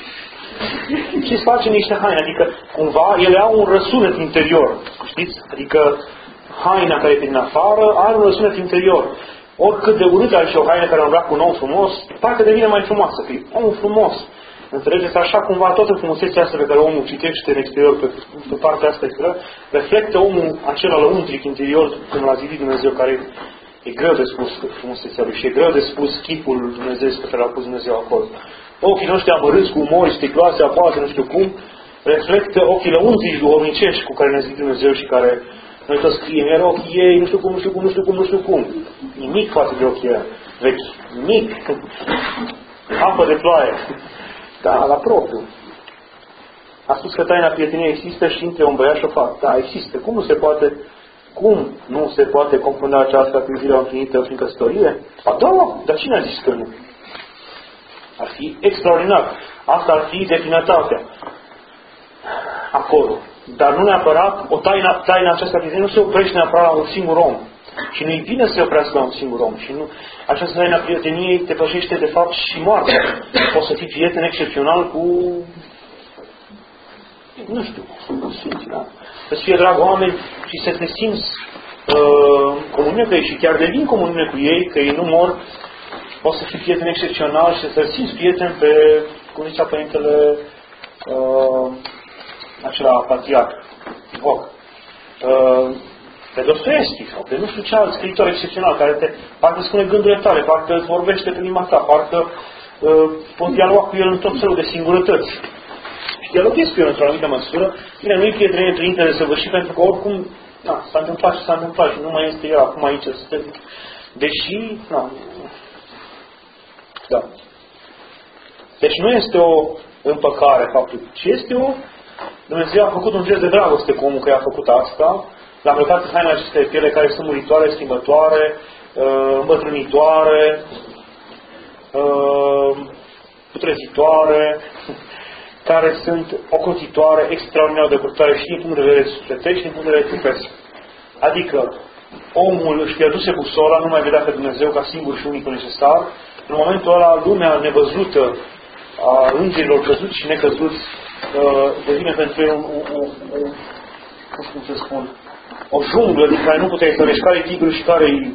și îți face niște haine. Adică, cumva, ele au un răsunet interior, știți? Adică, haina care e din afară are un răsunet interior. Oricât de urât are și o haină care îmbracă un om frumos, parcă devine mai frumoasă. Că e omul frumos. Înțelegeți? Așa cumva toată frumusețea asta pe care omul citește în exterior, pe partea asta exterior, reflectă omul acela lăuntric interior, cum l-a zidit Dumnezeu, care e greu de spus frumusețea lui și e greu de spus chipul Dumnezeu pe care l-a pus Dumnezeu acolo. Ochii noștri amărâți cu umori, sticloase, apoase, nu știu cum, reflectă ochii lăuntrici duhovnicești cu care ne-a zidit Dumnezeu și care noi tot scriem, iar ochii ei, nu știu cum. Nimic față de ochii ei vechi. Nimic. Apă de ploaie. Da, la propriu. A spus că taina prieteniei există și între un băiat și o fată. Da, există. Cum nu se poate confunda aceasta cu iubirea infinită prin căsătorie? Da, dar cine a zis că nu? Ar fi extraordinar. Asta ar fi definitatea. Acolo. Dar nu neapărat, taina aceasta nu se oprește neapărat la un singur om. Și nu-i bine să se oprească la un singur om. Și nu, această taina prieteniei te pășește de fapt și moartea. Poți să fii prieten excepțional cu, nu știu, cu sfinți, da? Să-ți fie drag oameni și să te simți comuniune cu ei și chiar devin comuniune cu ei, că ei nu mor. Poți să fii prieten excepțional și să-ți simți prieten pe, cum zicea Părintele acela patriarh, Voc, pe Dostoevski sau pe nu știu ce alt scriitor excepțional care parcă spune gândurile tale, parcă îți vorbește pe inima ta, parcă poți dialoga cu el în tot felul de singurătăți. Și dialoghezi cu el într-o anumită măsură. Bine, nu-i prietenie părinte de săvârșit, pentru că oricum s-a întâmplat și s-a întâmplat și nu mai este el acum aici. Deși, da. Deci nu este o împăcare faptul, ci este o... Dumnezeu a făcut un gest de dragoste cu omul că i-a făcut asta. L-a îmbrăcat în hainele acestei piele care sunt muritoare, schimbătoare, îmbătrânitoare, putrezitoare, care sunt ocrotitoare, extraordinar de ocrotitoare și din punct de vedere sufletesc și din punct de vedere trupesc. Adică omul își pierduse busola, nu mai vedea pe Dumnezeu ca singur și unicul necesar. În momentul ăla, lumea nevăzută a îngerilor căzuți și necăzuți devine pentru el cum să spun, o junglă din care nu puteai să leși care-i tigru și care-i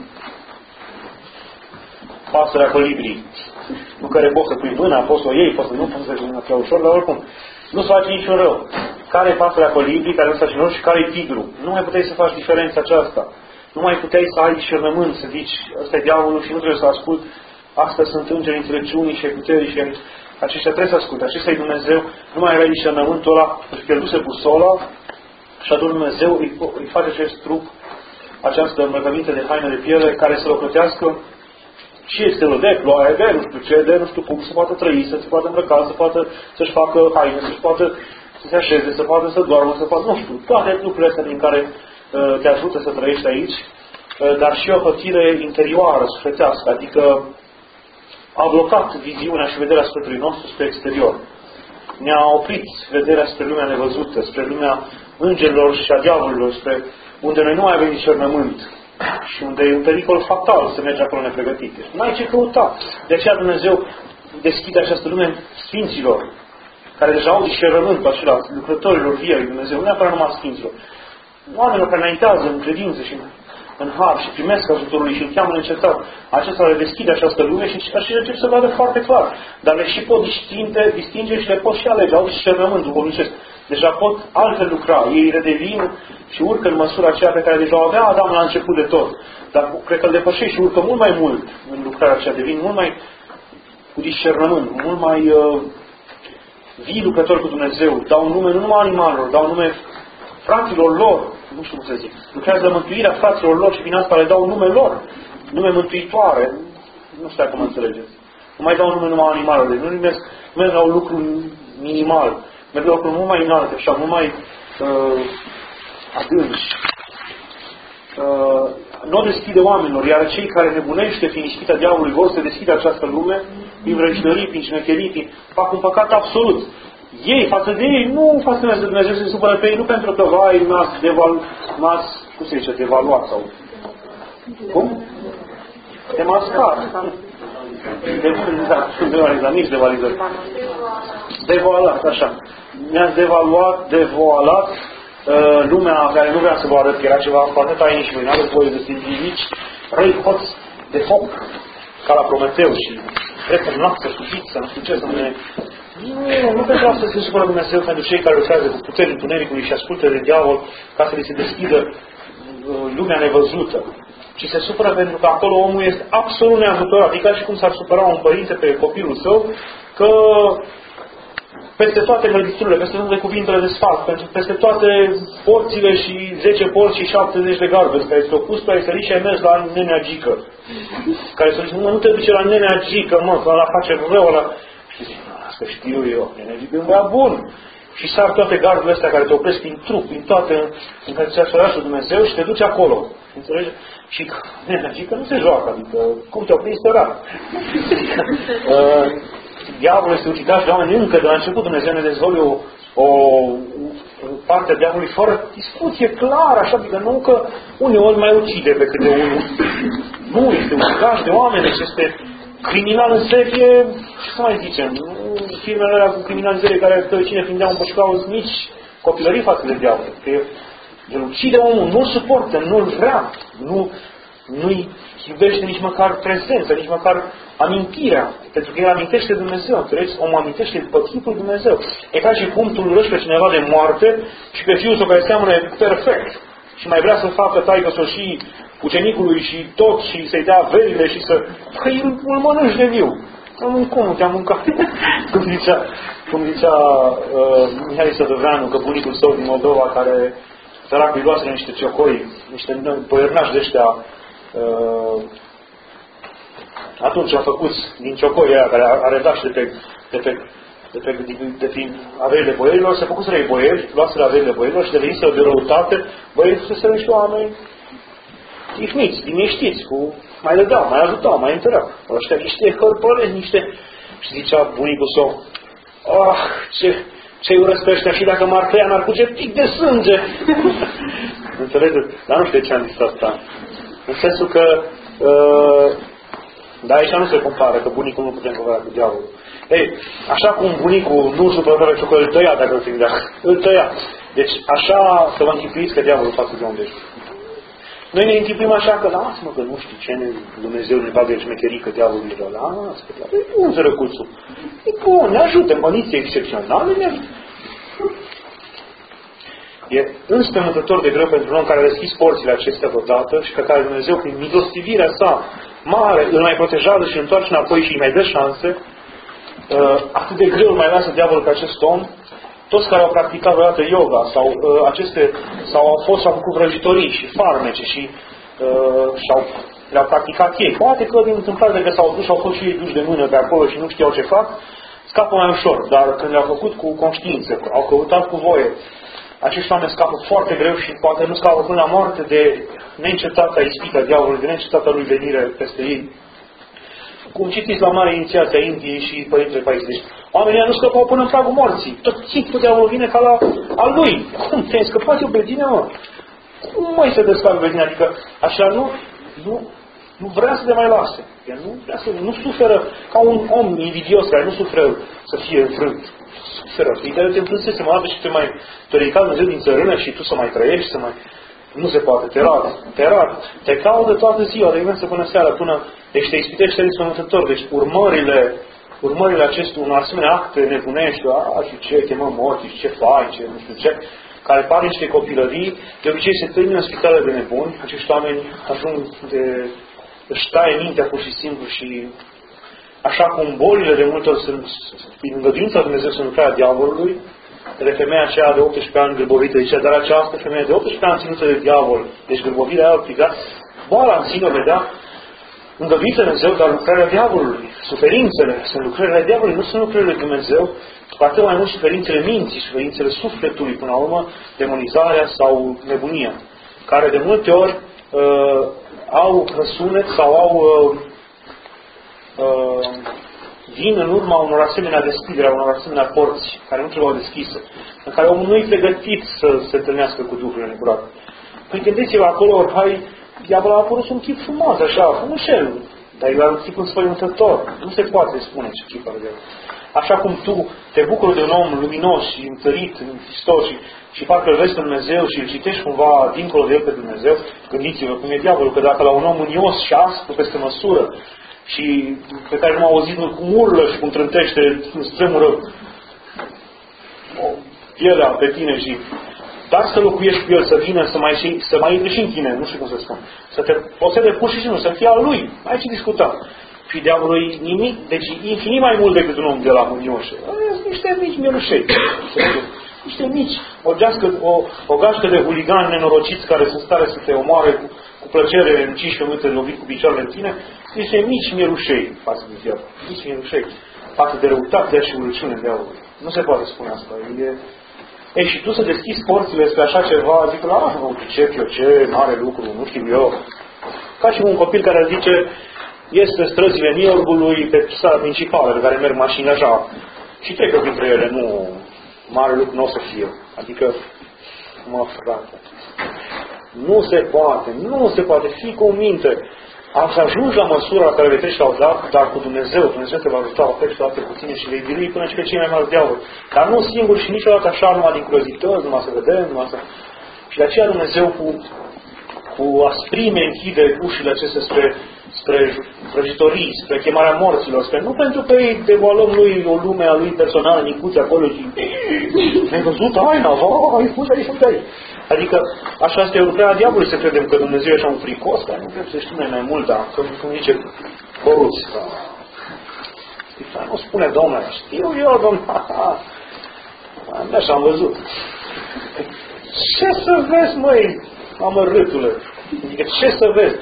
pasărea colibrii. Nu care poți să pui mâna, poți să o iei, poți să nu, poți să mâna prea ușor, dar oricum. Nu-ți face niciun rău. Care-i pasărea colibrii, care nu se face și care-i tigru. Nu mai puteai să faci diferența aceasta. Nu mai puteai să ai discernământ, să zici, ăsta e diavolul și nu trebuie să ascult. Astea sunt îngerii înțelepciunii și puterii și aceștia trebuie să asculte. Acesta e Dumnezeu. Nu mai avea discernământul ăla, își pierduse busola și atunci Dumnezeu îi face acest trup, această îmbrăcăminte de haine de piele care să-l ocrotească și este de ploaie, de nu știu ce, de nu știu cum, să poată trăi, să se poată îmbrăca, să poată să-și facă haine, să-și poată să se așeze, să poată să doarmă, să poată, nu știu, toate lucrurile astea din care te ajută să trăiești aici, dar și o hățire interioară, sufletească, adică a blocat viziunea și vederea sufletului nostru spre exterior. Ne-a oprit vederea spre lumea nevăzută, spre lumea îngerilor și a diavolilor, spre unde noi nu mai avem discernământ. și unde e un pericol fatal să mergi acolo nepregătit. N-ai ce căuta. De aceea Dumnezeu deschide această lume sfinților, care deja au discernământul acela, lucrătorilor vii ai Dumnezeu, nu neapărat numai sfinților. Oamenilor care înaintează în credință și în har și primesc ajutorul lui și îl cheamă neîncetat. Acesta le deschide această lume și încep să vadă foarte clar. Dar le și pot distinge și le pot și alege. Au discernământ duhovnicesc. Deja pot altfel lucra. Ei redevin și urcă în măsura aceea pe care deja o avea Adam la început de tot. Dar cred că îl depășește și urcă mult mai mult în lucrarea aceea. Devin mult mai cu discernământ, mult mai vii lucrători cu Dumnezeu. Dau nume nu numai animalelor, dau nume fraților lor, nu știu cum să zic, lucrează mântuirea fraților lor și prin asta le dau nume lor, nume mântuitoare. Nu știu dacă mă înțelegeți. Nu mai dau nume numai animalele, nu merg la un lucru minimal, merg la lucruri mult mai înalte, așa, mult mai adânci. Nu o deschide oamenilor, iar cei care nebunește prin ispita diavolului vor să deschide această lume, prin vrăjitorii, prin șmecherii, fac un păcat absolut. Ei, față de ei, nu fascinează Dumnezeu să se supără pe ei, nu pentru că, vai, cum se zice, devaluat sau... Cum? Demascat. Nici devalizat. Devaluat, așa. Ne-ați devaluat lumea care nu vrea să vă arăt că era ceva foarte tainic și n-aveți voie de sindirici, răi hoți de foc, ca la Prometeu și trebuie noapte, să fiți, nu știu ce, să ne... Nu pentru asta se supără Dumnezeu pentru cei care lucrează cu puterea întunericului și ascultă de diavol ca să li se deschidă lumea nevăzută. Ci se supără pentru că acolo omul este absolut neajutorat. Adică și cum s-ar supăra un părinte pe copilul său că peste toate mălbiturile, peste toate cuvintele de sfat, peste toate porțile și 10 porți și 70 de garbezi care ți-au pus, tu ai sărit și ai mers la nenea Gică. Care s-au zis, nu te duce la nenea Gică, mă, că ăla face rău, ăla... Și zic, asta știu eu, nenea Gică e un băiat bun. Și sar toate gardele astea care te opresc prin trup, prin toate, în care ți-a sărat Dumnezeu și te duci acolo. Înțelegi? Și nenea Gică nu se joacă, adică cum te opri sărat. Diavolul este ucigaș de oameni încă de la început. Dumnezeu ne dezvăluie o parte a diavolului fără discuție clară, așa, adică nu că uneori mai ucide pe câte unul. Nu, este ucigaș de oameni, deci este criminal în serie, ce să mai zicem, filmele alea cu criminalizări care cine prindea un bășcau nici copilării față de diavol. Că el ucide omul, nu-l suportă, nu-l vrea, nu-i iubește nici măcar prezența, nici măcar amintirea. Pentru că el amintește Dumnezeu. Înțelegeți? Omul amintește după chipul Dumnezeu. E ca și cum tu urăști pe cineva de moarte și pe fiul său care seamănă perfect. Și mai vrea să facă taică-s-o și ucenicului și tot și să-i dea averile și să... Păi îl mănânci de viu. Cum te-am mâncat? cum zicea Mihai Sădăveanu, că bunicul său din Moldova, care săracul îi luase niște ciocoi, niște păiernași de ăștia, atunci a făcut din ciocoi aia care a redat și de prin averile boierilor, s-a făcut să-i boieri, luaseră averile boierilor și deveniseră de răutate, boierii fusese niște oameni ihniți, liniștiți, mai dădeau, mai ajutau, mai întăreau. Ăștia niște hărpăreți, niște... Și zicea bunicul său, ce-i urăsc pe ăștia și dacă m-ar crea, n-ar cuge pic de sânge. Înțelegeți? Dar nu știu de ce am zis asta. În sensul că dar aici nu se compară, că bunicul nu putem compara cu diavolul. Ei, așa cum bunicul nu supără pe ciocăl, îl tăia dacă îl prindea. Îl tăia. Deci așa să vă închipuiți că diavolul față de unde ești. Noi ne închipuim așa că, lasă-mă că nu știu ce Dumnezeu ne bagă șmecherii că diavolul e rău. Lasă-mă, e bun zărăcuțul. E bun, ne ajută în condiții excepționale, ne ajută. E înspăimântător de greu pentru un om care a deschis porțile acestea vreodată și pe care Dumnezeu, prin milostivirea sa mare, îl mai protejează și îl întoarce înapoi și îi mai dă șanse. Atât de greu îl mai lasă diavolul pe acest om. Toți care au practicat vreodată yoga sau au făcut vrăjitorii și farmece și le-au practicat ei. Poate că din întâmplare de că s-au dus și au fost și ei duși de mână pe acolo și nu știau ce fac, scapă mai ușor. Dar când le-au făcut cu conștiință, au căutat cu voie, acești oameni scapă foarte greu și poate nu scapă până la moarte de neîncetata ispită a diavolului, de neîncetata lui venire peste ei. Cum citiți la mare inițiația Indiei și Părintele Paisie. Oamenii nu scăpau până în pragul morții. Tot chipul diavolul vine ca la al lui. Cum te-ai scăpat eu pe tine, mă? Cum mai se desfac pe tine? Adică așa nu vrea să te mai lase. El nu suferă ca un om invidios care nu suferă să fie înfrânt. Suferă. Ideea te înfrânsese, mă dată și te ridica Dumnezeu din țărână și tu să mai trăiești, să mai... Nu se poate, te rad. Te caută toată ziua, de dimineață până seara, până... Deci te ispitește dispământător. Deci urmările acestui unor asemenea acte nebunești, și ce, te mă morți, și ce faci, ce nu știu ce, care par niște copilării, de obicei se termină în spitale de nebuni, acești oameni ajung își taie mintea pur și simplu și așa cum bolile de multe ori sunt prin îngăduința lui Dumnezeu sunt lucrarea diavolului, de femeia aceea de 18 ani gârbovită, zicea, dar această femeie de 18 ani ținută de diavol, deci gârbovirea aia pligat, boala în sine o vedea, îngăduința lui Dumnezeu, dar lucrarea diavolului, suferințele sunt lucrările diavolului, nu sunt lucrările lui Dumnezeu, cu atât mai mult suferințele minții, suferințele sufletului, până la urmă, demonizarea sau nebunia, care de multe ori au răsunet sau vin în urma unor asemenea deschidere, unor asemenea porți care nu trebuiau deschise, în care omul nu e pregătit să se întâlnească cu Duhul necurate. Păi gândiți-vă acolo, diavolul a apărut un chip frumos, așa, frumușel, dar el are un chip înspăimântător. Nu se poate spune ce chip are de el. Așa cum tu te bucuri de un om luminos și întărit în Hristos și parcă îl vezi pe Dumnezeu și îl citești cumva dincolo de el pe Dumnezeu, gândiți-vă cum e diavolul, că dacă la un om unios și aspru peste măsură și pe care nu a auzit cum urlă și cum trântește, strămură pielea pe tine și dar să locuiești cu el, să vină, să mai intre și în tine, nu știu cum să spun, să te posede pur și simplu, să fie al lui, mai ce discuta. Și diavolul e nimic, deci infinit mai mult decât un om de la munioșe. Sunt niște mici mielușei. Niște mici. O gașcă de huligani nenorociți care sunt stare să te omoare cu plăcere în 15 minute lovit cu picioarele în tine. Niște mici mielușei față de diavol. Mici mielușei. Față de răutatea și urăciune diavolului. Nu se poate spune asta. Ei, și tu să deschizi porțile spre așa ceva, zic, nu pricep eu ce mare lucru, nu știu eu. Ca și un copil care zice, este străzile New Yorkului pe strada principală, pe care merg mașini așa. Și trec printre ele, nu mare lucru nu o să fie. Adică, frate, nu se poate, fii cu minte. Am să ajungi la măsura la care vei treci la o dată, dar cu Dumnezeu te va ajuta, o treci toate cu tine și vei birui până și pe cei mai mari diavoli. Dar nu singur și niciodată așa, numai din curiozități, numai să vedem, numai să... Și de aceea Dumnezeu cu asprime închide ușile acestea spre vrăjitorii, spre chemarea morților, nu pentru că îi devoalăm lui o lume a lui personală, nicuți acolo și ai văzut aina, ai spus aici. Adică așa este lucrarea diavolului să credem că Dumnezeu e așa un fricos, care nu trebuie să știm mai mult, dar cum zice Coruț. Nu spune Domnule, știu eu, Domnule, așa am văzut. Ce să vezi, măi, amărâtule? Adică ce să vezi?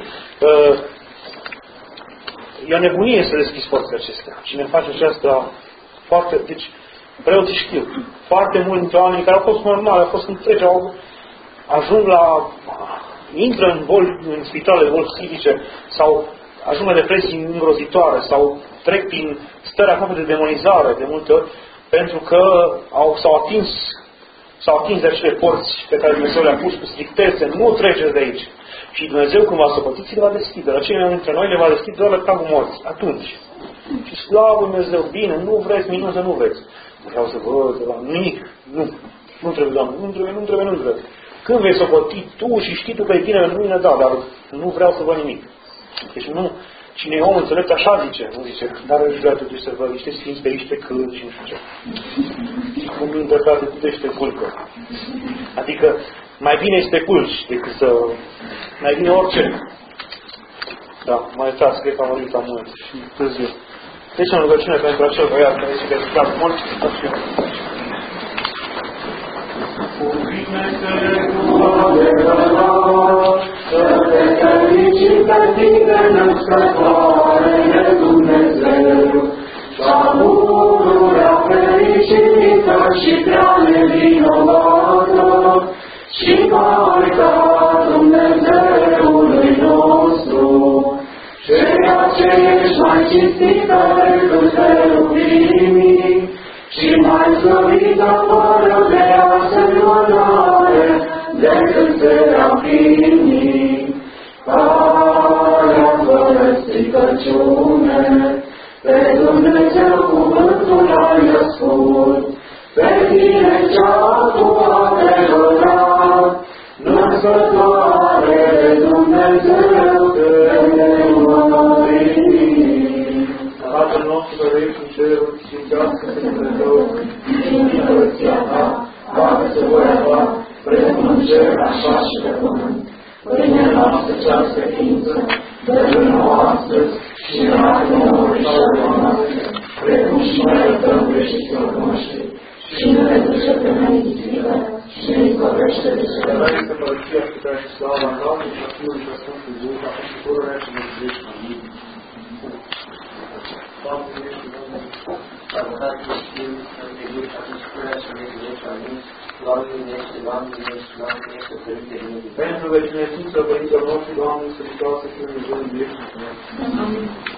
E o nebunie să deschizi porțile acestea. Cine face aceasta foarte... Deci, preoții știu. Foarte mulți oameni care au fost normali, au fost întregi, ajung la... intră în spitale de boli psihice sau ajung la depresii îngrozitoare sau trec prin stări aproape de demonizare de multe ori pentru că s-au atins de acele porți pe care Dumnezeu le-a pus cu strictețe. Nu treceți de aici. Și Dumnezeu, când va săpătit, ți le va deschide. La cei dintre noi le va deschide doar la capul morții. Atunci. Și slavă Dumnezeu, bine, nu vreți minuni, să nu vreți. Vreau să văd, nimic. Nu trebuie, Doamne, nu trebuie. Când vei săpăti tu și știi tu că e bine pentru mine, da, dar nu vreau să văd nimic. Deci nu, cine e om înțelept așa zice, nu zice, dar își vrea totuși să văd niște sfinți pe aici pe cânt și nu știu ce. Și cum minte, frate, tu te culcă. Adică, mai bine este culci decât să... Mai bine orice. Da, mai uitați, cred că am vorbit am mult și târziu. Deci în rugăciune pentru acel băiat care zice că e clar mult, Cuvinte-te cu adevărat, să te fericit pe tine născătoarele Dumnezeu, și-a pururea fericită și prea nevinovată, și Maica Dumnezeului nostru, ceea ce ești mai cinstită decât cherubimii, și mai slăvită fără de asemănare decât serafimii. Amin. rugăciune, pe Dumnezeu cuvântul ai ascult, pe tine cea tu adevărat, născătoare de Dumnezeu te mărim. Tatăl nostru care ești în ceruri, sfințească-se numele Tău, Din împărăția ta, facă-se voia ta, precum în cer, așa și pe pământ. Pâinea noastră cea de ființă, dă-ne nouă astăzi și ne iartă nouă greșelile noastre, precum și noi iertăm greșiților noștri. Și nu ne duce pe noi în ispită, și ne izbăvește de cele Dar răi. este Părăția și Puterea și Slava Tatălui și a Fiului și a Sfântului Duh, acum și pururea și de veci. Amin. Doamne, ești Domnul, Sărbătat Hristos, Sfântul și atunci pururea și de veci. Amin. Doamne, ești, Doamne, ești, Doamne, ești, Părinte Dumnezeu. pentru vecinății, Părinților noștri, Doamne, să-i toate și Dumnezeu în vieții. Amin.